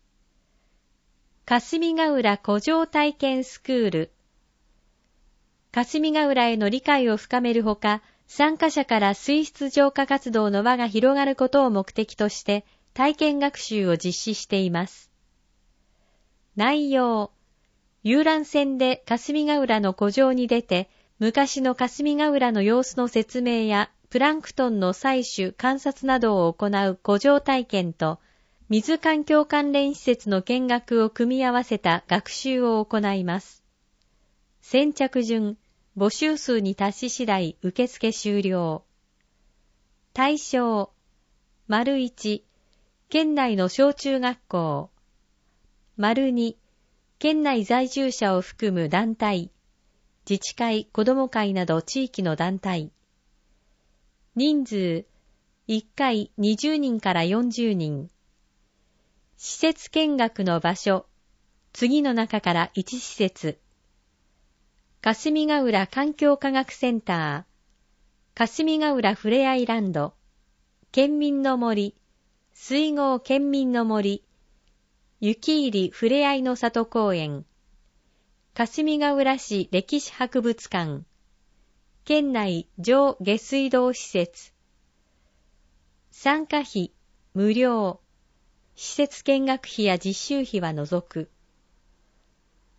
霞ヶ浦古城体験スクール。霞ヶ浦への理解を深めるほか、参加者から水質浄化活動の輪が広がることを目的として体験学習を実施しています。内容。遊覧船で霞ヶ浦の古城に出て、昔の霞ヶ浦の様子の説明やプランクトンの採取・観察などを行う古城体験と、水環境関連施設の見学を組み合わせた学習を行います。先着順、募集数に達し次第受付終了。対象、丸いち、県内の小中学校。丸に、県内在住者を含む団体、自治会、子ども会など地域の団体。人数、いっかいにじゅうにんからよんじゅうにん。施設見学の場所、次の中からいち施設。霞ヶ浦環境科学センター、霞ヶ浦ふれあいランド、県民の森、水郷県民の森、雪入ふれあいの里公園、霞ヶ浦市歴史博物館、県内上下水道施設。参加費、無料。施設見学費や実習費は除く。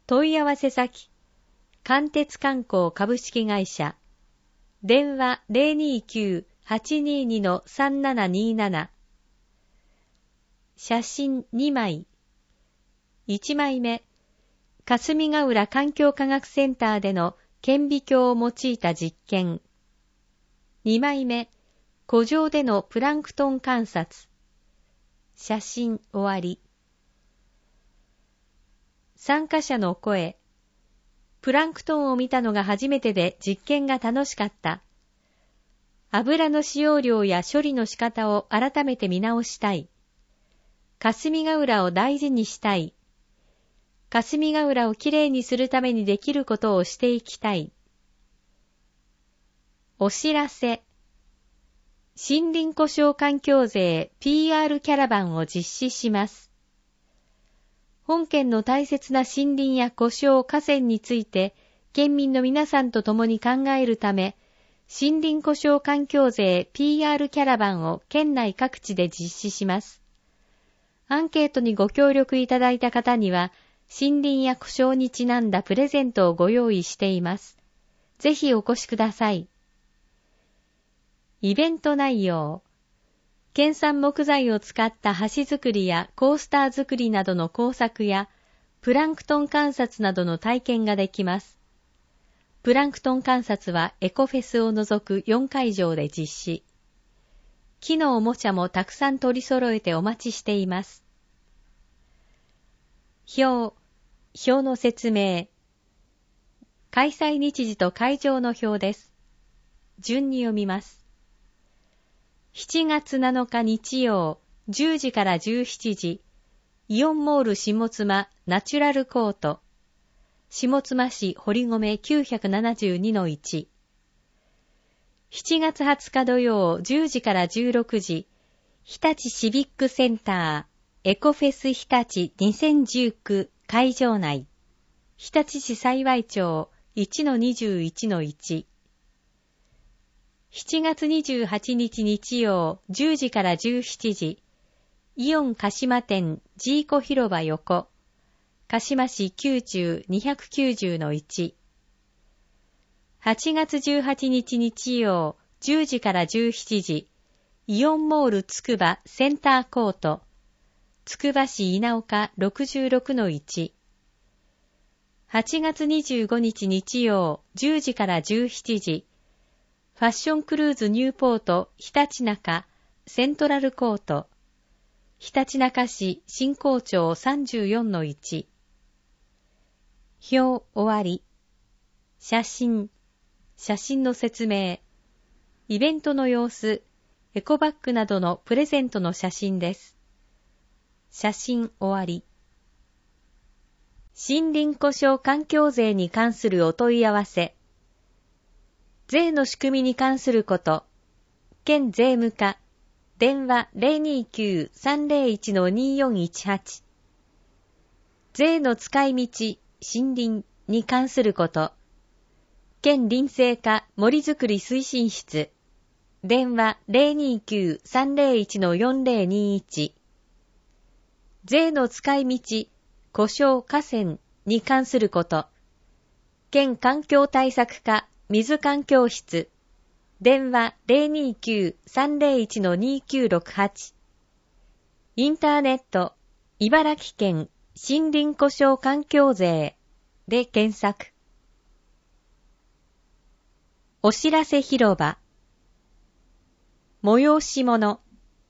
問い合わせ先、関鉄観光株式会社、電話 ゼロにきゅう はちにーに さんななにーなな。写真にまい。いちまいめ、霞ヶ浦環境科学センターでの顕微鏡を用いた実験。にまいめ、湖上でのプランクトン観察。写真終わり。参加者の声。プランクトンを見たのが初めてで実験が楽しかった。油の使用量や処理の仕方を改めて見直したい。霞ヶ浦を大事にしたい。霞ヶ浦をきれいにするためにできることをしていきたい。お知らせ。森林故障環境税 ピーアール キャラバンを実施します。本県の大切な森林や故障河川について、県民の皆さんと共に考えるため、森林故障環境税 ピーアール キャラバンを県内各地で実施します。アンケートにご協力いただいた方には、森林や故障にちなんだプレゼントをご用意しています。ぜひお越しください。イベント内容。県産木材を使った橋作りやコースター作りなどの工作や、プランクトン観察などの体験ができます。プランクトン観察はエコフェスを除くよんかいじょうで実施。木のおもちゃもたくさん取り揃えてお待ちしています。表、表の説明。開催日時と会場の表です。順に読みます。しちがつなのか日曜、じゅうじからじゅうしちじ、イオンモール下妻ナチュラルコート、下妻市堀米 きゅうひゃくななじゅうにのいち。しちがつはつか土曜じゅうじからじゅうろくじ、日立シビックセンターエコフェス日立にせんじゅうきゅう会場内、日立市幸町 いちのにじゅういちのいち。しちがつにじゅうはちにち日曜じゅうじからじゅうしちじ、イオン鹿島店ジーコ広場横、鹿島市きゅうじゅう にひゃくきゅうじゅうのいち。はちがつじゅうはちにち日曜じゅうじからじゅうしちじ、イオンモールつくばセンターコート、つくば市稲岡 ろくじゅうろくのいち。はちがつにじゅうごにち日曜じゅうじからじゅうしちじ、ファッションクルーズニューポートひたちなかセントラルコート、ひたちなか市新港町 さんじゅうよんのいち。表終わり。写真、写真の説明。イベントの様子、エコバッグなどのプレゼントの写真です。写真終わり。森林故障環境税に関するお問い合わせ。税の仕組みに関すること、県税務課、電話 ゼロにきゅう さんゼロいち によんいちはち。税の使い道、森林に関すること、県林政課森づくり推進室、電話 ゼロにきゅう さんゼロいち よんゼロにいち。税の使い道、故障河川に関すること、県環境対策課水環境室、電話 ゼロにきゅう さんゼロいち にきゅうろくはち。インターネット、茨城県森林故障環境税で検索。お知らせ広場。催し物。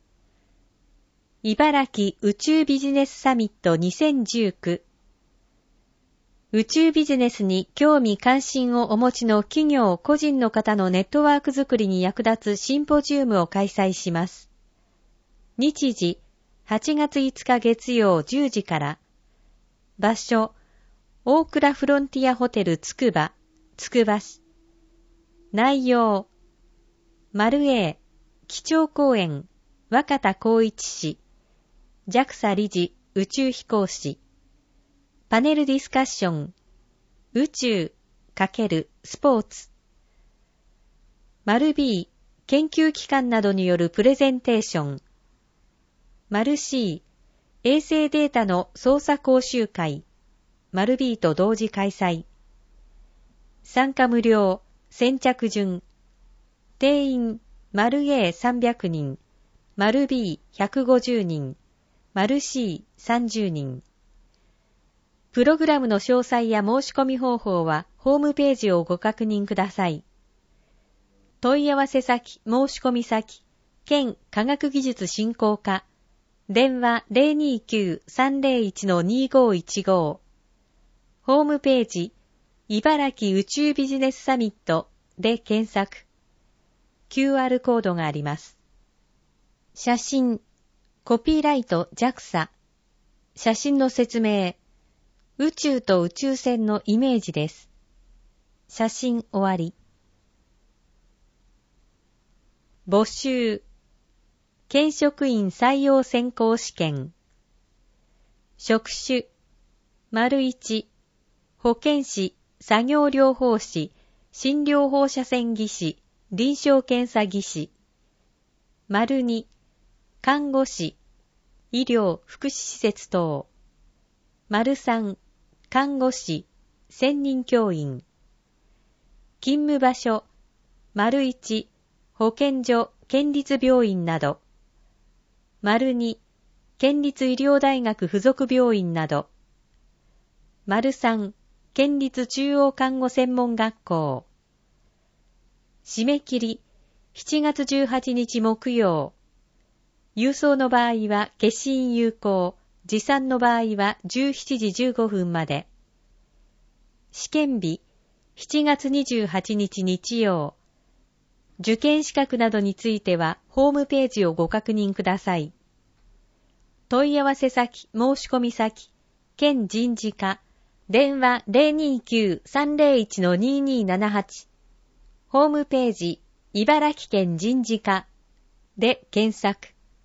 茨城宇宙ビジネスサミットにせんじゅうきゅう。宇宙ビジネスに興味関心をお持ちの企業個人の方のネットワーク作りに役立つシンポジウムを開催します。日時、はちがついつか月曜じゅうじから。場所、大倉フロンティアホテルつくば、つくば市。内容、丸 A、基調講演、若田光一氏、ジャクサ 理事、宇宙飛行士。パネルディスカッション、宇宙×スポーツ。丸 B、研究機関などによるプレゼンテーション。丸 C、衛星データの操作講習会。 丸 B と同時開催。参加無料、先着順。定員、丸 Aさんびゃくにん、丸 Bひゃくごじゅうにん、丸 Cさんじゅうにん。プログラムの詳細や申し込み方法はホームページをご確認ください。問い合わせ先、申し込み先、県科学技術振興課、電話 ゼロにきゅう さんゼロいち にごいちご、ホームページ、茨城宇宙ビジネスサミットで検索。キューアール コードがあります。写真、コピーライト ジャクサ。写真の説明、宇宙と宇宙船のイメージです。写真終わり。募集、県職員採用選考試験。職種、丸いち、保健師、作業療法士、診療放射線技師、臨床検査技師。丸に、看護師、医療・福祉施設等。丸さん、看護師、専任教員。勤務場所、丸いち、保健所、県立病院など。丸に、県立医療大学附属病院など。丸さん、県立中央看護専門学校。締め切り、しちがつじゅうはちにち木曜。郵送の場合は消印有効、持参の場合はじゅうしちじじゅうごふんまで。試験日、しちがつにじゅうはちにち日曜。受験資格などについてはホームページをご確認ください。問い合わせ先、申し込み先、県人事課、電話 ゼロにきゅう さんゼロいち ににななはち、ホームページ、茨城県人事課で検索。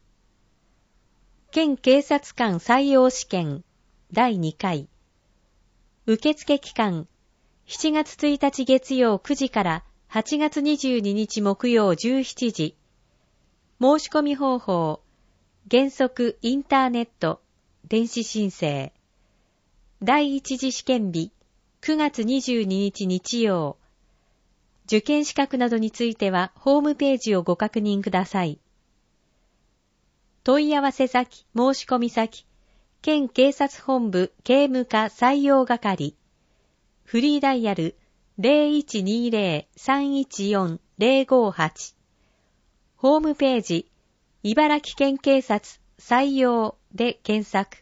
県警察官採用試験だいにかい。受付期間、しちがつついたち月曜くじからはちがつにじゅうににち木曜じゅうしちじ。申し込み方法、原則インターネット、電子申請。第一次試験日、くがつにじゅうににち日曜。受験資格などについてはホームページをご確認ください。問い合わせ先、申し込み先、県警察本部警務課採用係。フリーダイヤル ゼロいちにゼロ さんいちよん ゼロごはち。ホームページ、茨城県警察採用で検索。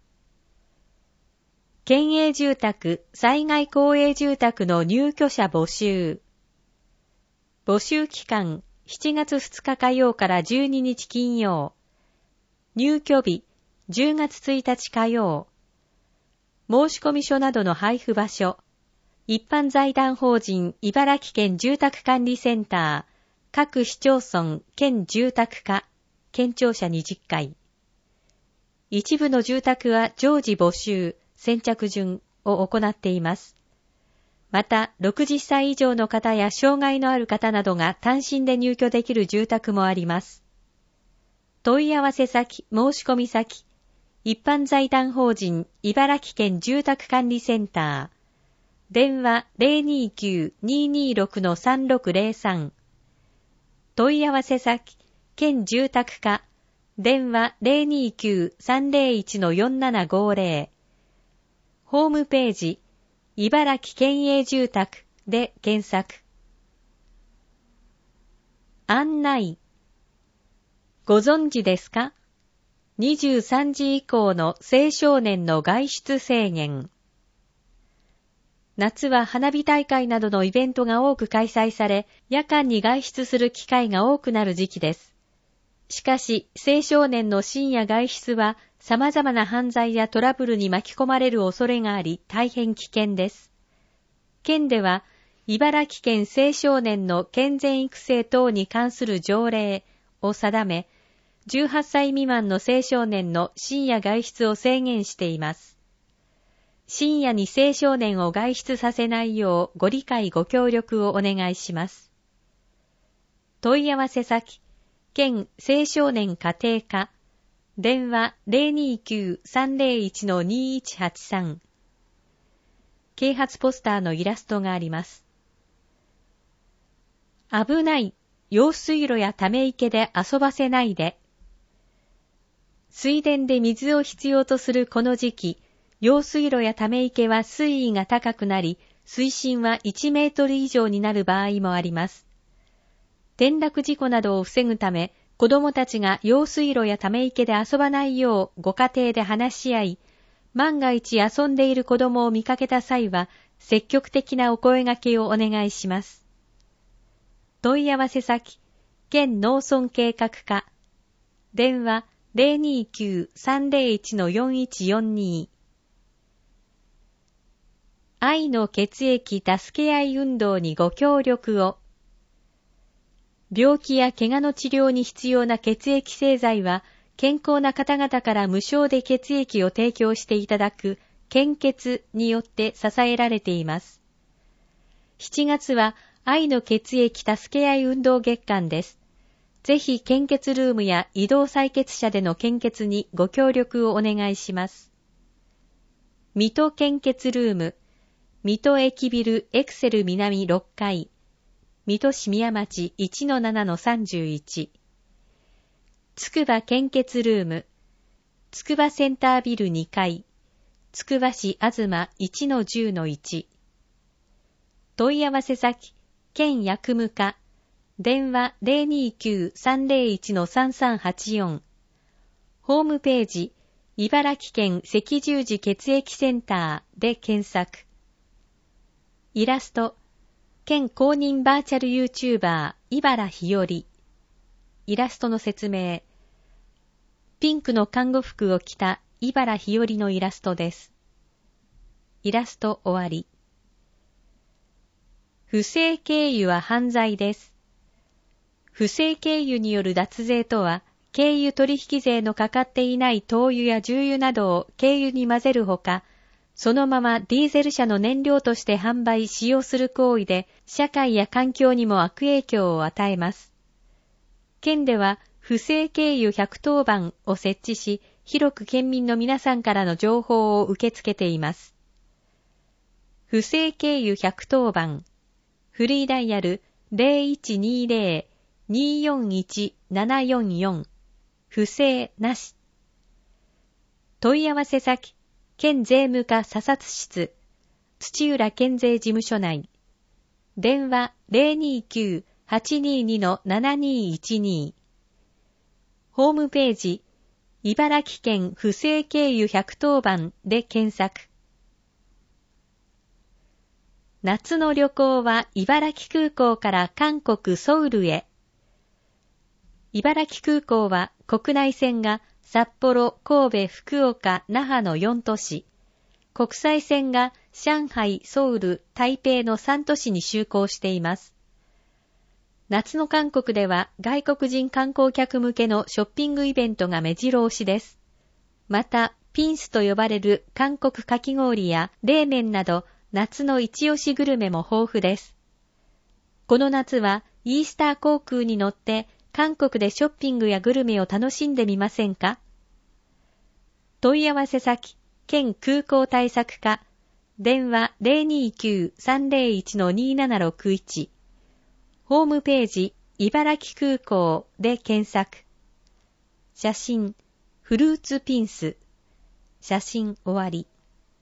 県営住宅、災害公営住宅の入居者募集。募集期間、しちがつふつか火曜からじゅうににち金曜。入居日、じゅうがつついたち火曜。申込書などの配布場所。一般財団法人茨城県住宅管理センター、各市町村県住宅課、県庁舎にじゅっかい。一部の住宅は常時募集、先着順を行っています。また、ろくじゅっさい以上の方や障害のある方などが単身で入居できる住宅もあります。問い合わせ先、申込み先、一般財団法人茨城県住宅管理センター、電話 ゼロにきゅう ににろく さんろくゼロさん。問い合わせ先、県住宅課、電話 ゼロにきゅう さんゼロいち よんななごゼロ。ホームページ、茨城県営住宅で検索。案内。ご存知ですか？にじゅうさんじ以降の青少年の外出制限。夏は花火大会などのイベントが多く開催され、夜間に外出する機会が多くなる時期です。しかし、青少年の深夜外出は様々な犯罪やトラブルに巻き込まれる恐れがあり、大変危険です。県では、茨城県青少年の健全育成等に関する条例を定め、じゅうはっさい未満の青少年の深夜外出を制限しています。深夜に青少年を外出させないようご理解ご協力をお願いします。問い合わせ先、県青少年家庭課、電話 ゼロにきゅう さんゼロいち にいちはちさん。 啓発ポスターのイラストがあります。危ない、用水路やため池で遊ばせないで。水田で水を必要とするこの時期、用水路やため池は水位が高くなり、水深はいちメートル以上になる場合もあります。転落事故などを防ぐため、子どもたちが用水路やため池で遊ばないようご家庭で話し合い、万が一遊んでいる子どもを見かけた際は、積極的なお声掛けをお願いします。問い合わせ先、県農村計画課、電話 ゼロにーきゅう さんゼロいち よんいちよんに。愛の血液助け合い運動にご協力を。病気や怪我の治療に必要な血液製剤は、健康な方々から無償で血液を提供していただく献血によって支えられています。しちがつは愛の血液助け合い運動月間です。ぜひ献血ルームや移動採血車での献血にご協力をお願いします。水戸献血ルーム、水戸駅ビルエクセル南ろっかい、水戸市宮町 いちのななのさんじゅういち。つくば献血ルーム、つくばセンタービルにかい、つくば市あずま いちのじゅうのいち。問い合わせ先、県薬務課、電話 ゼロにーきゅう さんゼロいち さんさんはちよん。ホームページ、茨城県赤十字血液センターで検索。イラスト、県公認バーチャル YouTuber 茨ひより。イラストの説明。ピンクの看護服を着た茨ひよりのイラストです。イラスト終わり。不正経由は犯罪です。不正経由による脱税とは、経由取引税のかかっていない灯油や重油などを経由に混ぜるほか、そのままディーゼル車の燃料として販売使用する行為で、社会や環境にも悪影響を与えます。県では、不正経由ひゃくとおばんを設置し、広く県民の皆さんからの情報を受け付けています。不正経由ひゃくとおばん、フリーダイヤル ゼロいちにゼロ にーよんいち ななよんよん、不正なし。問い合わせ先、県税務課査察室、土浦県税事務所内。電話 ゼロにーきゅう はちにーに ななにーいちに。ホームページ、茨城県不正経由ひゃくとおばんで検索。夏の旅行は茨城空港から韓国ソウルへ。茨城空港は国内線が札幌、神戸、福岡、那覇のよん都市、国際線が上海、ソウル、台北のさん都市に就航しています。夏の韓国では外国人観光客向けのショッピングイベントが目白押しです。また、ピンスと呼ばれる韓国かき氷や冷麺など夏の一押しグルメも豊富です。この夏はイースター航空に乗って韓国でショッピングやグルメを楽しんでみませんか？問い合わせ先、県空港対策課、電話 ゼロにーきゅう さんゼロいち にーななろくいち。ホームページ、茨城空港で検索。写真、フルーツピンス。写真終わり。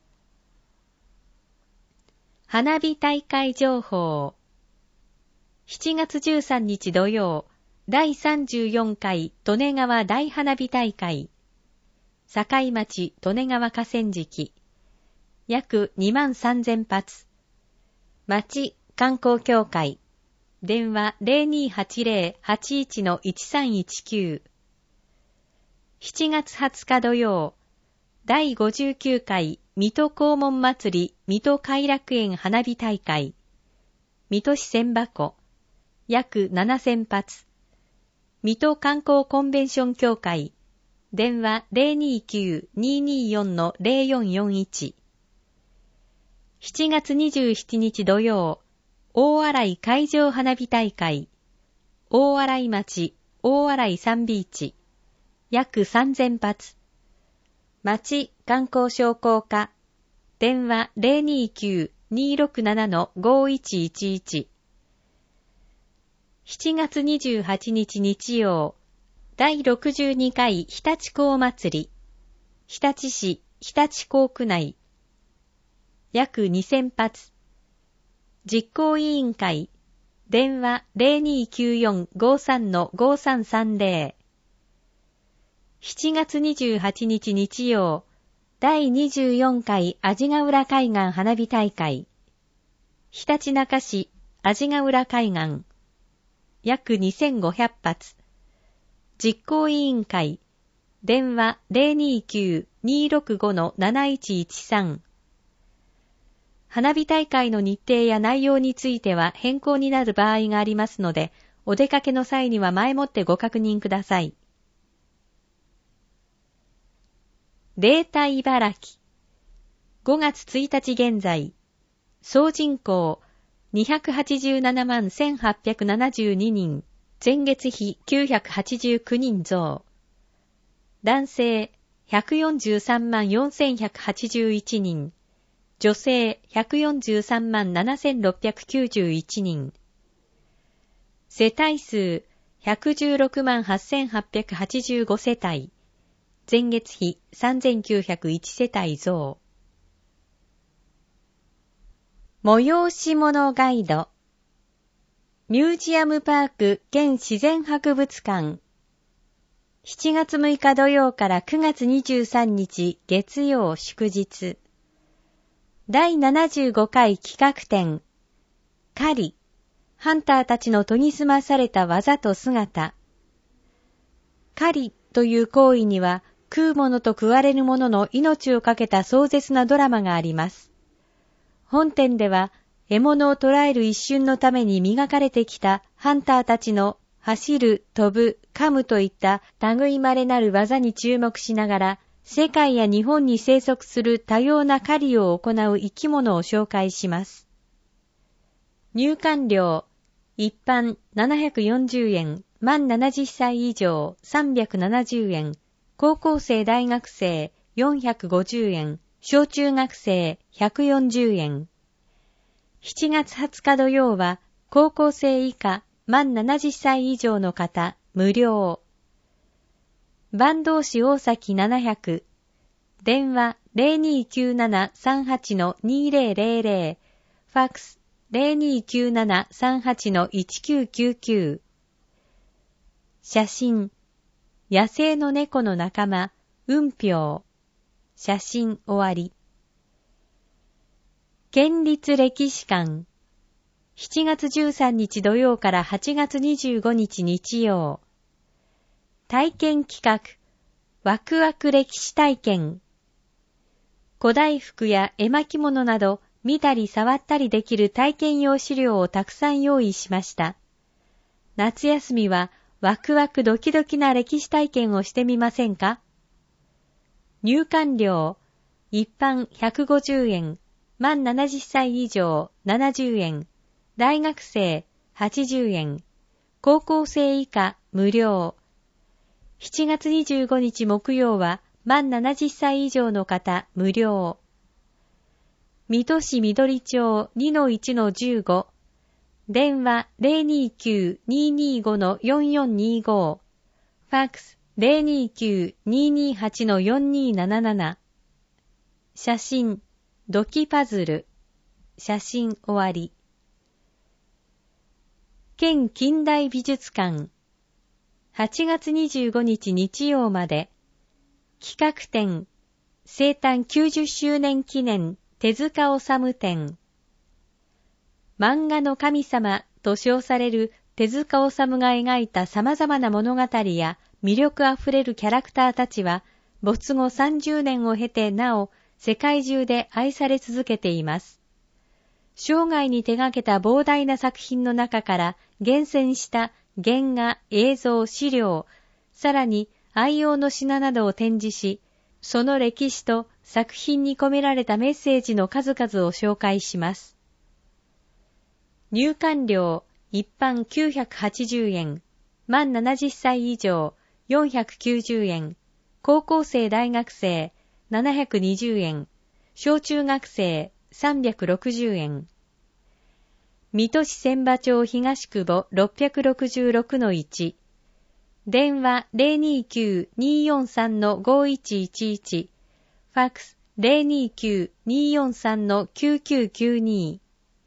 花火大会情報。しちがつじゅうさんにち土曜、だいさんじゅうよんかい利根川大花火大会。境町利根川河川敷。約にまんさんぜんぱつ。町観光協会。電話 ゼロにーはちゼロ はちいち いちさんいちきゅう。しちがつはつか土曜、だいごじゅうきゅうかい水戸黄門祭り水戸偕楽園花火大会。水戸市千箱。約ななせんぱつ。水戸観光コンベンション協会。電話 ゼロにーきゅう にーにーよん ゼロよんよんいち。しちがつにじゅうしちにち土曜、大洗海上花火大会。大洗町大洗サンビーチ。約さんぜんぱつ。町観光商工課。 電話 ゼロにーきゅう にーろくなな ごいちいちいち。しちがつにじゅうはちにち日曜、だいろくじゅうにかい日立港祭り、日立市日立港区内、約にせんぱつ。実行委員会、電話 ゼロにーきゅうよん ごさん ごさんさんゼロ。しちがつにじゅうはちにち日曜、だいにじゅうよんかい阿字ヶ浦海岸花火大会、ひたちなか市阿字ヶ浦海岸、約にせんごひゃくぱつ。実行委員会、電話 ゼロにーきゅう にーろくご なないちいちさん。花火大会の日程や内容については変更になる場合がありますので、お出かけの際には前もってご確認ください。データ茨城。ごがつついたち現在、総人口にひゃくはちじゅうななまんせんはっぴゃくななじゅうににん、前月比きゅうひゃくはちじゅうきゅうにん増。男性ひゃくよんじゅうさんまんよんせんひゃくはちじゅういちにん、女性ひゃくよんじゅうさんまんななせんろっぴゃくきゅうじゅういちにん。世帯数ひゃくじゅうろくまんはっせんはっぴゃくはちじゅうご世帯。前月比さんぜんきゅうひゃくいち世帯増。催し物ガイド。ミュージアムパーク兼自然博物館。しちがつむいか土曜からくがつにじゅうさんにち月曜祝日。だいななじゅうごかい企画展。狩り。ハンターたちの研ぎ澄まされた技と姿。狩りという行為には、食うものと食われるものの命をかけた壮絶なドラマがあります。本展では、獲物を捕らえる一瞬のために磨かれてきたハンターたちの走る、飛ぶ、噛むといった類まれなる技に注目しながら、世界や日本に生息する多様な狩りを行う生き物を紹介します。入館料、一般ななひゃくよんじゅうえん、満ななじゅっさい以上さんびゃくななじゅうえん、高校生大学生よんひゃくごじゅうえん、小中学生ひゃくよんじゅうえん。しちがつはつか土曜は、高校生以下、満ななじゅっさい以上の方、無料。坂東市大崎ななひゃく、電話 ゼロにーきゅうななさんはちのにぜろぜろぜろ、ファックス ゼロにーきゅうななさんはちのいちきゅうきゅうきゅう。写真、野生の猫の仲間、雲氷。写真終わり。県立歴史館。しちがつじゅうさんにち土曜からはちがつにじゅうごにち日曜。体験企画、ワクワク歴史体験。古代服や絵巻物など見たり触ったりできる体験用資料をたくさん用意しました。夏休みはワクワクドキドキな歴史体験をしてみませんか？入館料、一般ひゃくごじゅうえん、満ななじゅっさい以上ななじゅうえん、大学生はちじゅうえん、高校生以下無料。しちがつにじゅうごにち木曜は満ななじゅっさい以上の方無料。水戸市緑町 にのいちのじゅうご、電話 ゼロにーきゅうにーにーごのよんよんにーご、ファックス ゼロにーきゅうにーにーはちのよんにーなななな。写真、土器パズル。写真終わり。県近代美術館。はちがつにじゅうごにち日曜まで。企画展、生誕きゅうじゅっしゅうねん記念手塚治虫展。漫画の神様と称される手塚治虫が描いた様々な物語や魅力あふれるキャラクターたちは、没後さんじゅうねんを経てなお世界中で愛され続けています。生涯に手掛けた膨大な作品の中から厳選した原画、映像、資料、さらに愛用の品などを展示し、その歴史と作品に込められたメッセージの数々を紹介します。入館料、一般きゅうひゃくはちじゅうえん、満ななじゅっさい以上よんひゃくきゅうじゅうえん、高校生大学生ななひゃくにじゅうえん、 小中学生さんびゃくろくじゅうえん。水戸市千葉町東久保 ろっぴゃくろくじゅうろくのいち。電話 ゼロにきゅう にーよんさん ごいちいちいち。ファックス ゼロにきゅう にーよんさん きゅうきゅうきゅうに。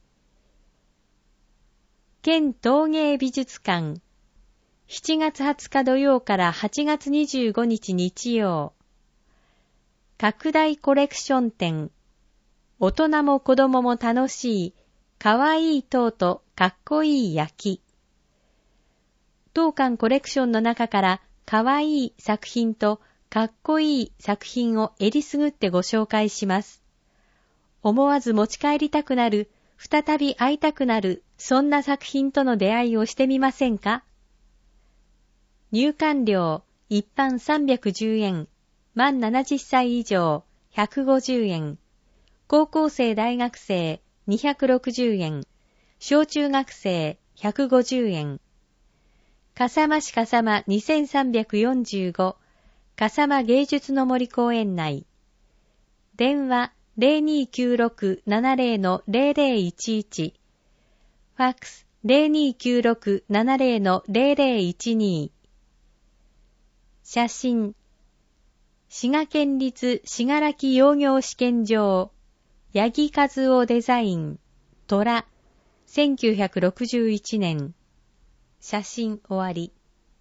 県陶芸美術館。しちがつはつか土曜からはちがつにじゅうごにち日曜。拡大コレクション展。大人も子供も楽しい、かわいい塔とかっこいい焼き。当館コレクションの中からかわいい作品とかっこいい作品をえりすぐってご紹介します。思わず持ち帰りたくなる、再び会いたくなる、そんな作品との出会いをしてみませんか？入館料、一般さんびゃくじゅうえん、満ななじゅっさい以上、ひゃくごじゅうえん、高校生大学生、にひゃくろくじゅうえん、小中学生、ひゃくごじゅうえん。笠間市笠間にせんさんびゃくよんじゅうご、笠間芸術の森公園内。電話 ゼロにきゅうろく ななゼロ ゼロゼロいちいち。ファックス ゼロにきゅうろく ななゼロ ゼロゼロいちに。写真。滋賀県立信楽養業試験場。八木和夫デザイン。虎。せんきゅうひゃくろくじゅういちねん。写真終わり。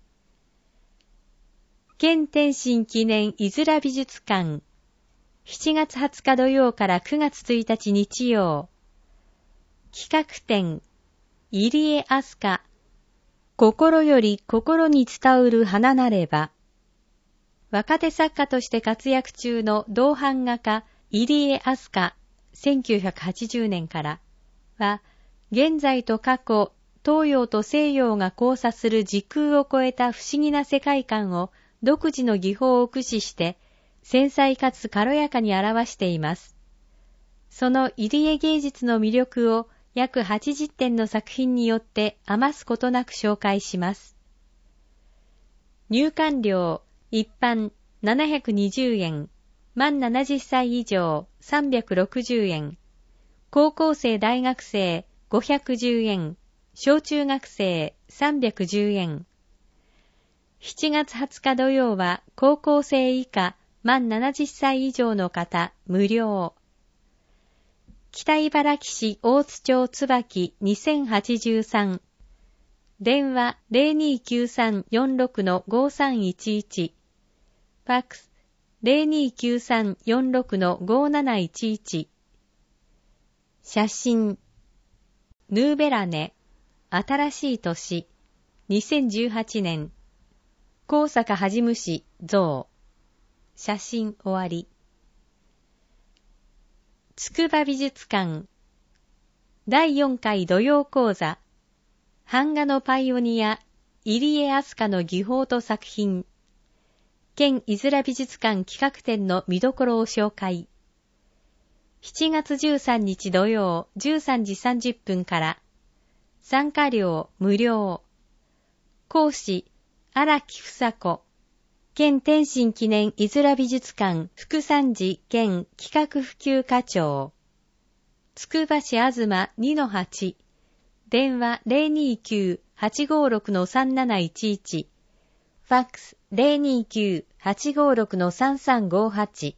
県天津記念いづら美術館。しちがつはつか土曜からくがつついたち日曜。企画展。入江飛鳥。心より心に伝うる花なれば。若手作家として活躍中の銅版画家入江飛鳥せんきゅうひゃくはちじゅうねんからは、現在と過去、東洋と西洋が交差する時空を超えた不思議な世界観を独自の技法を駆使して繊細かつ軽やかに表しています。その入江芸術の魅力を約はちじゅってんの作品によって余すことなく紹介します。入館料、一般ななひゃくにじゅうえん、満ななじゅっさい以上さんびゃくろくじゅうえん、高校生大学生ごひゃくじゅうえん、小中学生さんびゃくじゅうえん。しちがつはつか土曜は高校生以下満ななじゅっさい以上の方無料。北茨城市大津町椿にせんはちじゅうさん。電話 ゼロにきゅうさんよんろくのごさんいちいち。ファックス ゼロにきゅうさんよんろくのごなないちいち。写真。ヌーベラネ。新しい年。にせんじゅうはちねん。高坂はじむ市像。写真終わり。筑波美術館。だいよんかい土曜講座。版画のパイオニア、入江飛鳥の技法と作品。県いづら美術館企画展の見どころを紹介。しちがつじゅうさんにち土曜じゅうさんじさんじゅっぷんから。参加料無料。講師、荒木房子。県天津記念いづら美術館副参事兼企画普及課長。つくば市あずま にのはち。電話 ゼロにきゅう はちごろくのさんなないちいち。ファックス ゼロにきゅう はちごろくのさんさんごはち。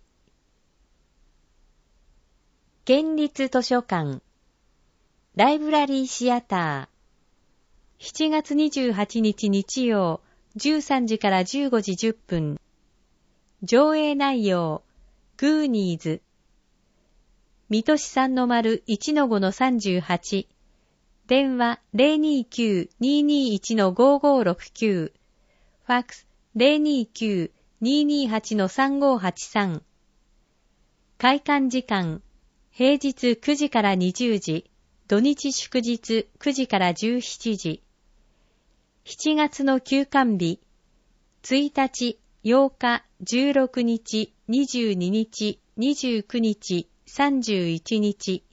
県立図書館。ライブラリーシアター。しちがつにじゅうはちにち日曜、じゅうさんじからじゅうごじじゅっぷん。上映内容、グーニーズ。水戸市さんの丸 いちのごのさんじゅうはち。電話 ゼロにきゅう ににいちのごごろくきゅう。ファックス ゼロにきゅう ににはちのさんごはちさん。開館時間、平日くじからにじゅうじ、土日祝日くじからじゅうしちじ。しちがつの休館日、ついたち、ようか、じゅうろくにち、にじゅうににち、にじゅうくにち、さんじゅういちにち。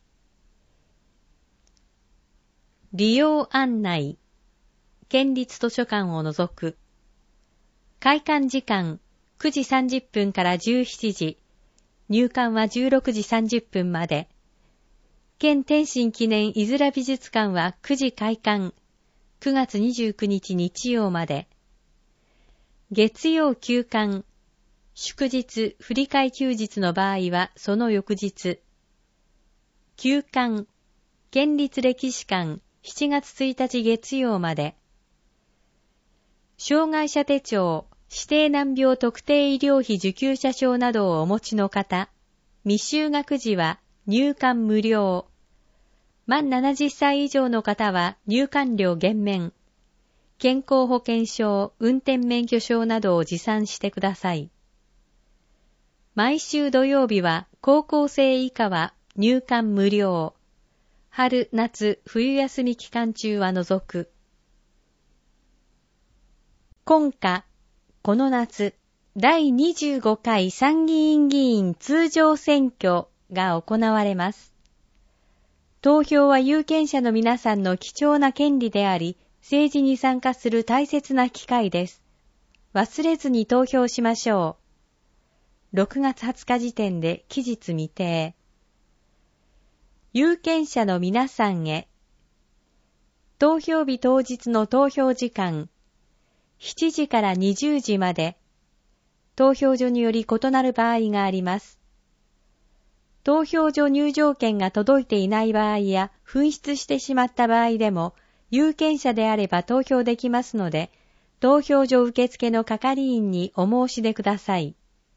利用案内。県立図書館を除く。開館時間、くじさんじゅっぷんからじゅうしちじ。 入館はじゅうろくじさんじゅっぷんまで。県天津記念いづら美術館はくじ開館。くがつにじゅうくにち日曜まで。月曜休館。祝日、振り替え休日の場合はその翌日。休館。県立歴史館しちがつついたち月曜まで。障害者手帳、指定難病特定医療費受給者証などをお持ちの方、未就学時は入館無料。満ななじゅっさい以上の方は入館料減免。健康保険証、運転免許証などを持参してください。毎週土曜日は高校生以下は入館無料。春、夏、冬休み期間中は除く。今夏、この夏、だいにじゅうごかい参議院議員通常選挙が行われます。投票は有権者の皆さんの貴重な権利であり、政治に参加する大切な機会です。忘れずに投票しましょう。ろくがつはつか時点で期日未定。有権者の皆さんへ。投票日当日の投票時間、しちじからにじゅうじまで。投票所により異なる場合があります。投票所入場券が届いていない場合や紛失してしまった場合でも、有権者であれば投票できますので、投票所受付の係員にお申し出ください。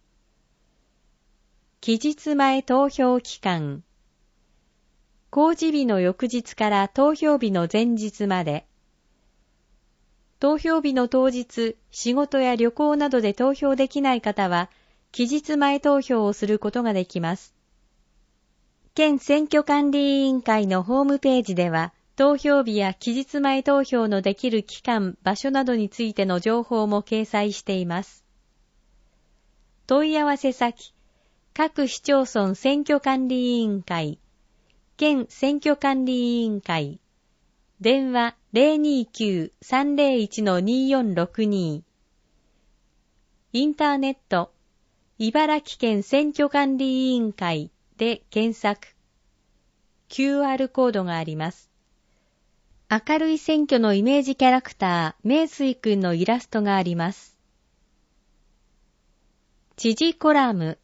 期日前投票期間。公示日の翌日から投票日の前日まで。投票日の当日、仕事や旅行などで投票できない方は、期日前投票をすることができます。県選挙管理委員会のホームページでは、投票日や期日前投票のできる期間、場所などについての情報も掲載しています。問い合わせ先、各市町村選挙管理委員会、県選挙管理委員会、電話 ゼロにきゅう さんゼロいち によんろくに、インターネット、茨城県選挙管理委員会で検索。キューアール コードがあります。明るい選挙のイメージキャラクター、名水くんのイラストがあります。知事コラム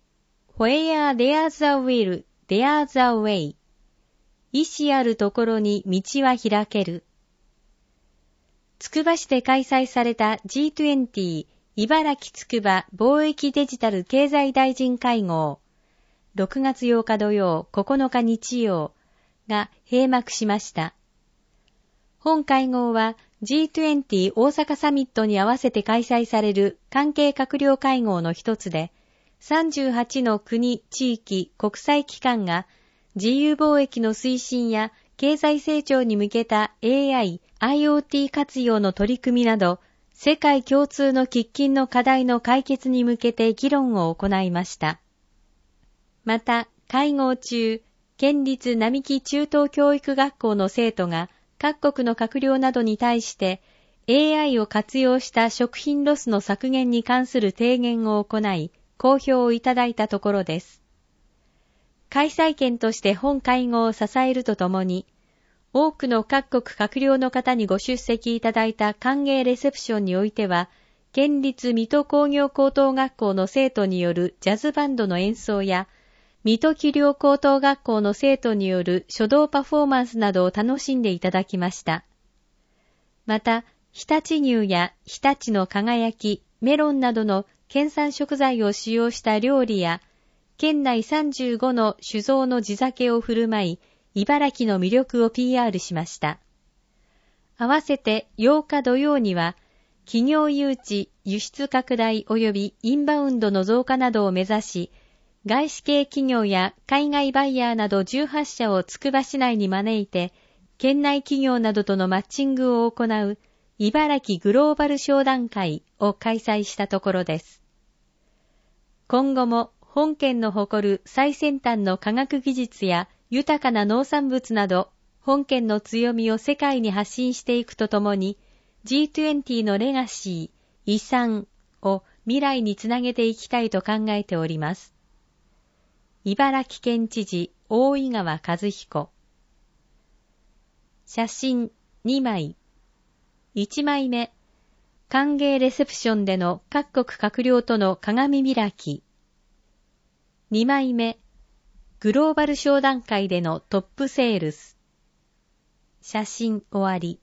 Where there's a will, there's a way。意志あるところに道は開ける。つくば市で開催された ジーにじゅう 茨城つくば貿易デジタル経済大臣会合ろくがつようか土曜、ここのか日曜が閉幕しました。本会合は ジーにじゅう 大阪サミットに合わせて開催される関係閣僚会合の一つで、さんじゅうはちの国、地域、国際機関が自由貿易の推進や経済成長に向けた エーアイ、アイオーティー 活用の取り組みなど、世界共通の喫緊の課題の解決に向けて議論を行いました。また、会合中、県立並木中等教育学校の生徒が各国の閣僚などに対して エーアイ を活用した食品ロスの削減に関する提言を行い、公表をいただいたところです。開催県として本会合を支えるとともに、多くの各国閣僚の方にご出席いただいた歓迎レセプションにおいては、県立水戸工業高等学校の生徒によるジャズバンドの演奏や、水戸器量高等学校の生徒による書道パフォーマンスなどを楽しんでいただきました。また、常陸牛や日立の輝き、メロンなどの県産食材を使用した料理や、県内さんじゅうごの酒造の地酒を振る舞い、茨城の魅力を ピーアール しました。合わせてようか土曜には、企業誘致、輸出拡大及びインバウンドの増加などを目指し、外資系企業や海外バイヤーなどじゅうはっしゃをつくば市内に招いて、県内企業などとのマッチングを行う茨城グローバル商談会を開催したところです。今後も本県の誇る最先端の科学技術や豊かな農産物など、本県の強みを世界に発信していくとともに、ジーにじゅう のレガシー、遺産を未来につなげていきたいと考えております。 茨城県知事大井川和彦。写真にまい。いちまいめ、歓迎レセプションでの各国閣僚との鏡開き。にまいめ、グローバル商談会でのトップセールス。写真終わり。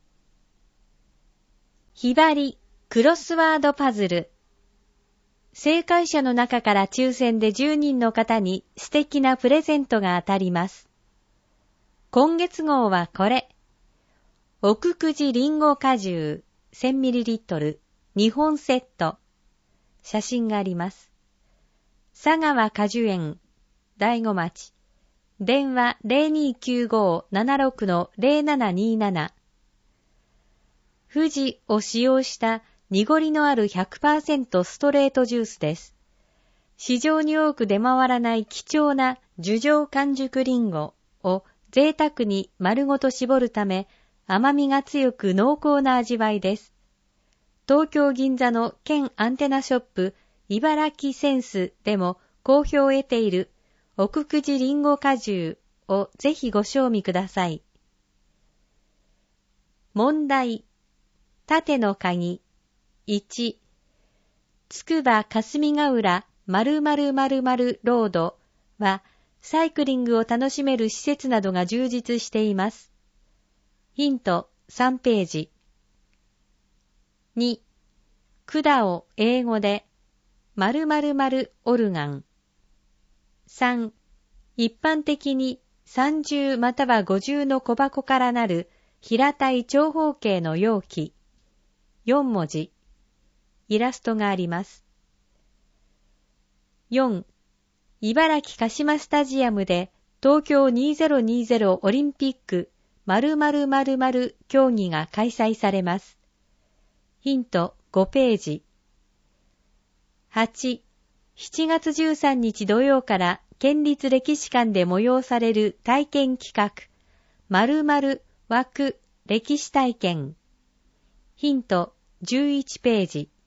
ひばりクロスワードパズル。正解者の中から抽選でじゅうにんの方に素敵なプレゼントが当たります。今月号はこれ。奥久慈りんご果汁 せんミリリットル にほんセット。写真があります。佐川果樹園、大子町。電話 ゼロにきゅうご ななろく ゼロななになな。富士を使用した濁りのある ひゃくパーセント ストレートジュースです。市場に多く出回らない貴重な樹上完熟リンゴを贅沢に丸ごと絞るため、甘みが強く濃厚な味わいです。東京銀座の県アンテナショップ茨城センスでも好評を得ている奥久慈りんご果汁をぜひご賞味ください。問題。縦の鍵。いち、つくば霞ヶ浦〇〇〇〇ロードはサイクリングを楽しめる施設などが充実しています。ヒントさんページ。に、管を英語で〇〇〇オルガン。さん、一般的にさんじゅうまたはごじゅうの小箱からなる平たい長方形の容器。よんもじ。イラストがあります。よん、茨城カシマスタジアムで東京にせんにじゅうオリンピック〇〇〇〇競技が開催されます。ヒントごページ。はち、しちがつじゅうさんにち土曜から県立歴史館で催される体験企画〇〇枠歴史体験。ヒントじゅういちページ。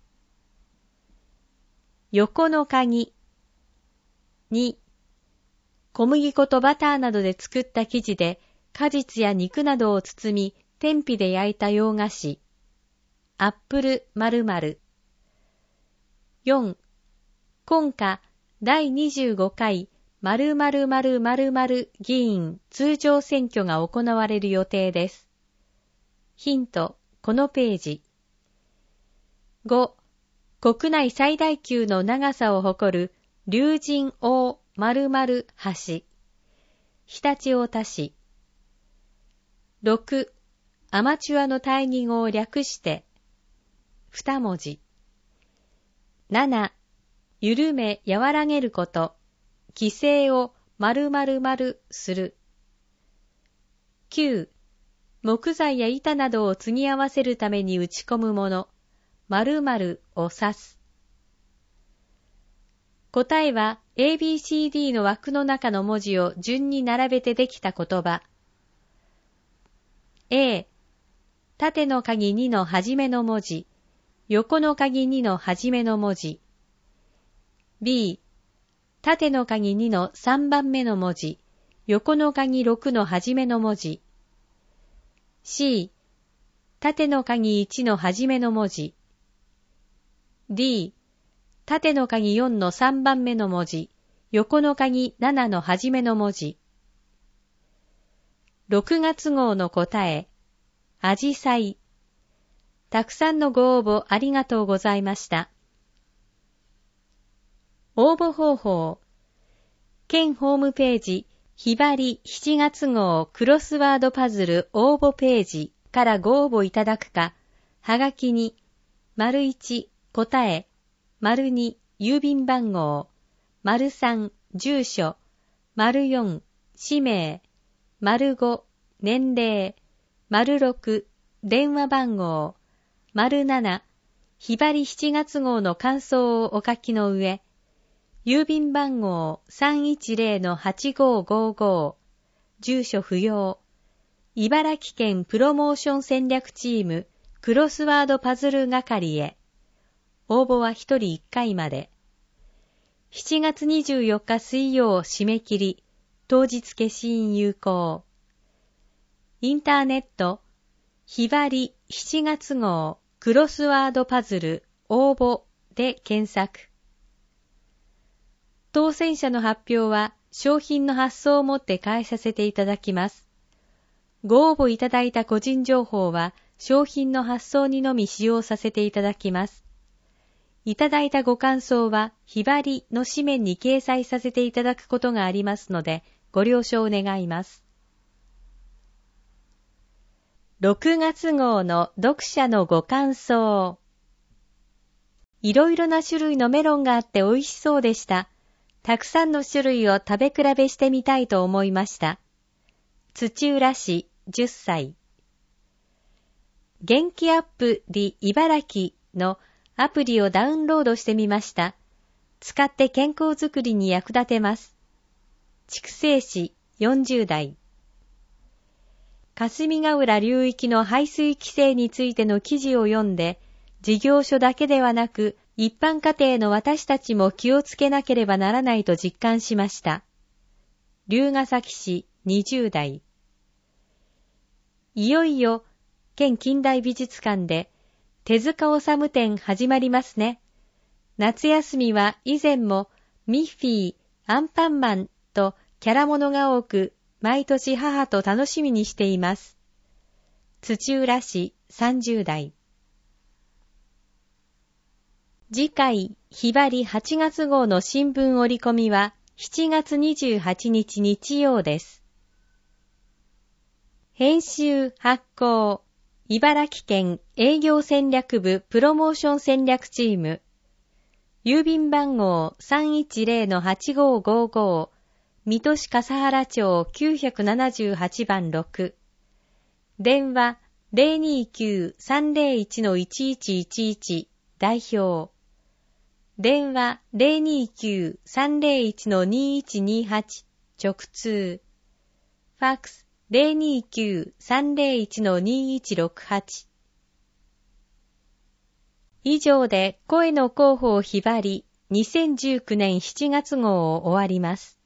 横の鍵。に、小麦粉とバターなどで作った生地で果実や肉などを包み天日で焼いた洋菓子。アップル〇〇。よん、今夏だいにじゅうごかい〇〇〇〇〇議員通常選挙が行われる予定です。ヒントこのページ。ご、国内最大級の長さを誇る龍神大〇〇橋。常陸太田市。ろく、アマチュアの対義語を略してにもじ。なな、緩め和らげること、規制を〇〇〇する。きゅう、木材や板などを継ぎ合わせるために打ち込むもの、〇〇を指す。答えは エービーシーディー の枠の中の文字を順に並べてできた言葉。A、縦の鍵にの初めの文字、横の鍵にの初めの文字。B、縦の鍵にのさんばんめの文字、横の鍵ろくの初めの文字。C、縦の鍵いちの初めの文字。D、縦の鍵よんのさんばんめの文字、横の鍵ななの初めの文字。ろくがつ号の答え、あじさい。たくさんのご応募ありがとうございました。応募方法。県ホームページ、ひばりしちがつ号クロスワードパズル応募ページからご応募いただくか、はがきに、丸いち、答え、丸に、郵便番号、丸さん、住所、丸よん、氏名、丸ご、年齢、丸ろく、電話番号、丸なな、ひばりしちがつ号の感想をお書きの上、郵便番号 さんいちゼロのはちごーごーごー、住所不要、茨城県プロモーション戦略チームクロスワードパズル係へ。応募はひとりいっかいまで。 しちがつにじゅうよっか水曜締め切り、当日消印有効。インターネット、ひばりしちがつ号クロスワードパズル応募で検索。当選者の発表は商品の発送をもって返させていただきます。ご応募いただいた個人情報は商品の発送にのみ使用させていただきます。いただいたご感想はひばりの紙面に掲載させていただくことがありますのでご了承願います。ろくがつ号の読者のご感想。いろいろな種類のメロンがあって美味しそうでした。たくさんの種類を食べ比べしてみたいと思いました。土浦市じゅっさい。元気アップリ茨城のアプリをダウンロードしてみました。使って健康づくりに役立てます。筑西市よんじゅうだい。霞ヶ浦流域の排水規制についての記事を読んで、事業所だけではなく一般家庭の私たちも気をつけなければならないと実感しました。龍ケ崎市にじゅうだい。いよいよ県近代美術館で手塚治虫展始まりますね。夏休みは以前もミッフィー、アンパンマンとキャラものが多く、毎年母と楽しみにしています。土浦市さんじゅうだい。次回、ひばりはちがつ号の新聞折り込みはしちがつにじゅうはちにち日曜です。編集発行、茨城県営業戦略部プロモーション戦略チーム。郵便番号 さんいちゼロのはちごーごーごー、水戸市笠原町きゅうななはちばんろく。電話 ゼロにきゅうさんゼロいちのいちいちいちいち 代表。電話 ゼロにきゅうさんゼロいちのにいちにはち 直通。ファックス ゼロにきゅうさんゼロいちのにいちろくはち。以上で声の広報ひばりにせんじゅうきゅうねんしちがつ号を終わります。